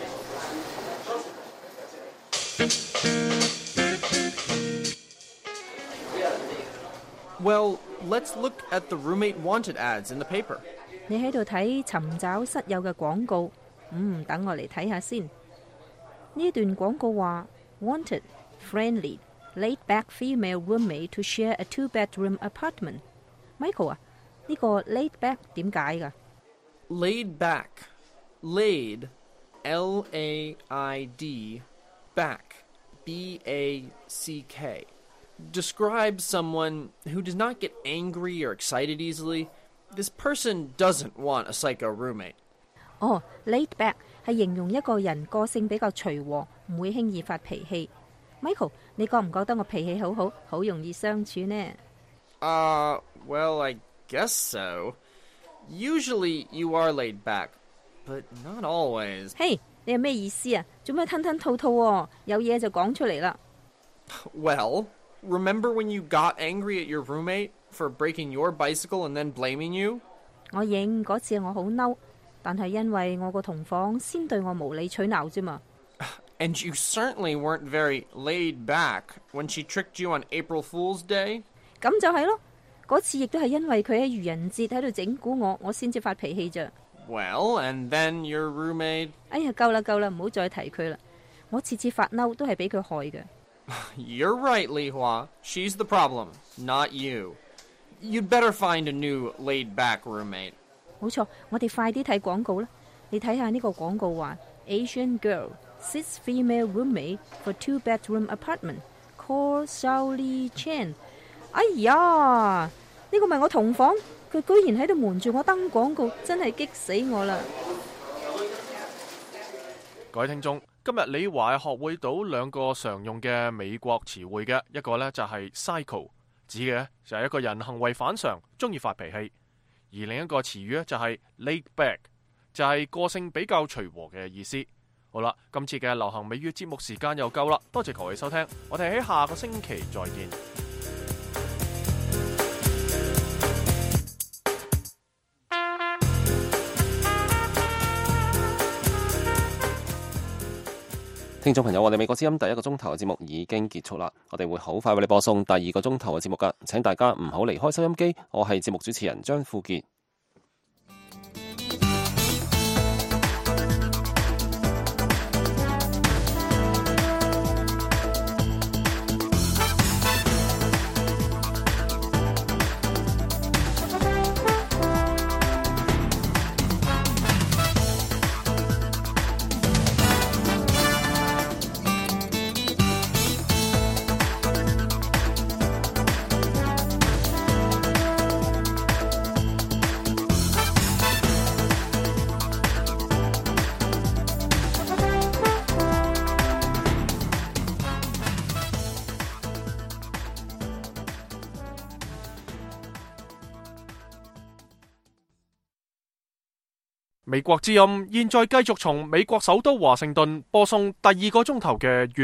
Well, let's look at the roommate wanted ads in the paper. 你喺度睇尋找室友嘅廣告，等我嚟睇下先。呢段廣告話 Wanted, friendly, laid-back female roommate to share a 2-bedroom apartment. Michael 啊，呢個 laid-back 點解㗎？ Laid back. Laid, L-A-I-D, back, B-A-C-K. Describes someone who does not get angry or excited easily. This person doesn't want a psycho roommate. 哦， laid back 係形容一個人個性比較隨和，唔會輕易發脾氣。Michael， 你覺唔覺得我脾氣好好，好容易相處呢？ Well, I guess so. Usually you are laid back, but not always. 嘿，你係咩意思啊？做咩吞吞吐吐喎？有嘢就講出嚟啦。 Well, remember when you got angry at your roommate for breaking your bicycle and then blaming you? 我認嗰次我好嬲，但係因為我個同房先對我無理取鬧啫嘛。 And you certainly weren't very laid back when she tricked you on April Fool's Day? 咁就係咯，嗰次亦都係因為佢喺愚人節喺度整蠱我，我先至發脾氣咋。 Well, and then your roommate... 哎呀，夠啦夠啦，唔好再提佢啦。我次次發嬲都係俾佢害嘅。 You're right, Li Hua. She's the problem, not you. You'd better find a new laid-back roommate. 冇錯，我哋快啲睇廣告啦。你睇下呢個廣告話 Asian girl seeks female roommate for 2-bedroom apartment. Call Xiaoli Chen. 哎呀，呢個咪我同房，佢居然喺度瞞住我登廣告，真係激死我啦！ 各位聽眾，今日李華學會到2個常用嘅美國詞彙嘅，一個呢就係 psycho， 指嘅就係一個人行為反常，中意發脾氣；而另一個詞語呢就係 laid back， 就係個性比較隨和嘅意思。好啦，今次嘅流行美語節目時間又夠啦，多謝各位收聽，我哋喺下個星期再見。 聽眾朋友，我哋美國之音第一個鐘頭嘅節目已經結束啦，我哋會好快為你播送第二個鐘頭嘅節目噶，請大家唔好離開收音機，我係節目主持人張富傑。 美國之音現在繼續從美國首都華盛頓播送第二個鐘頭嘅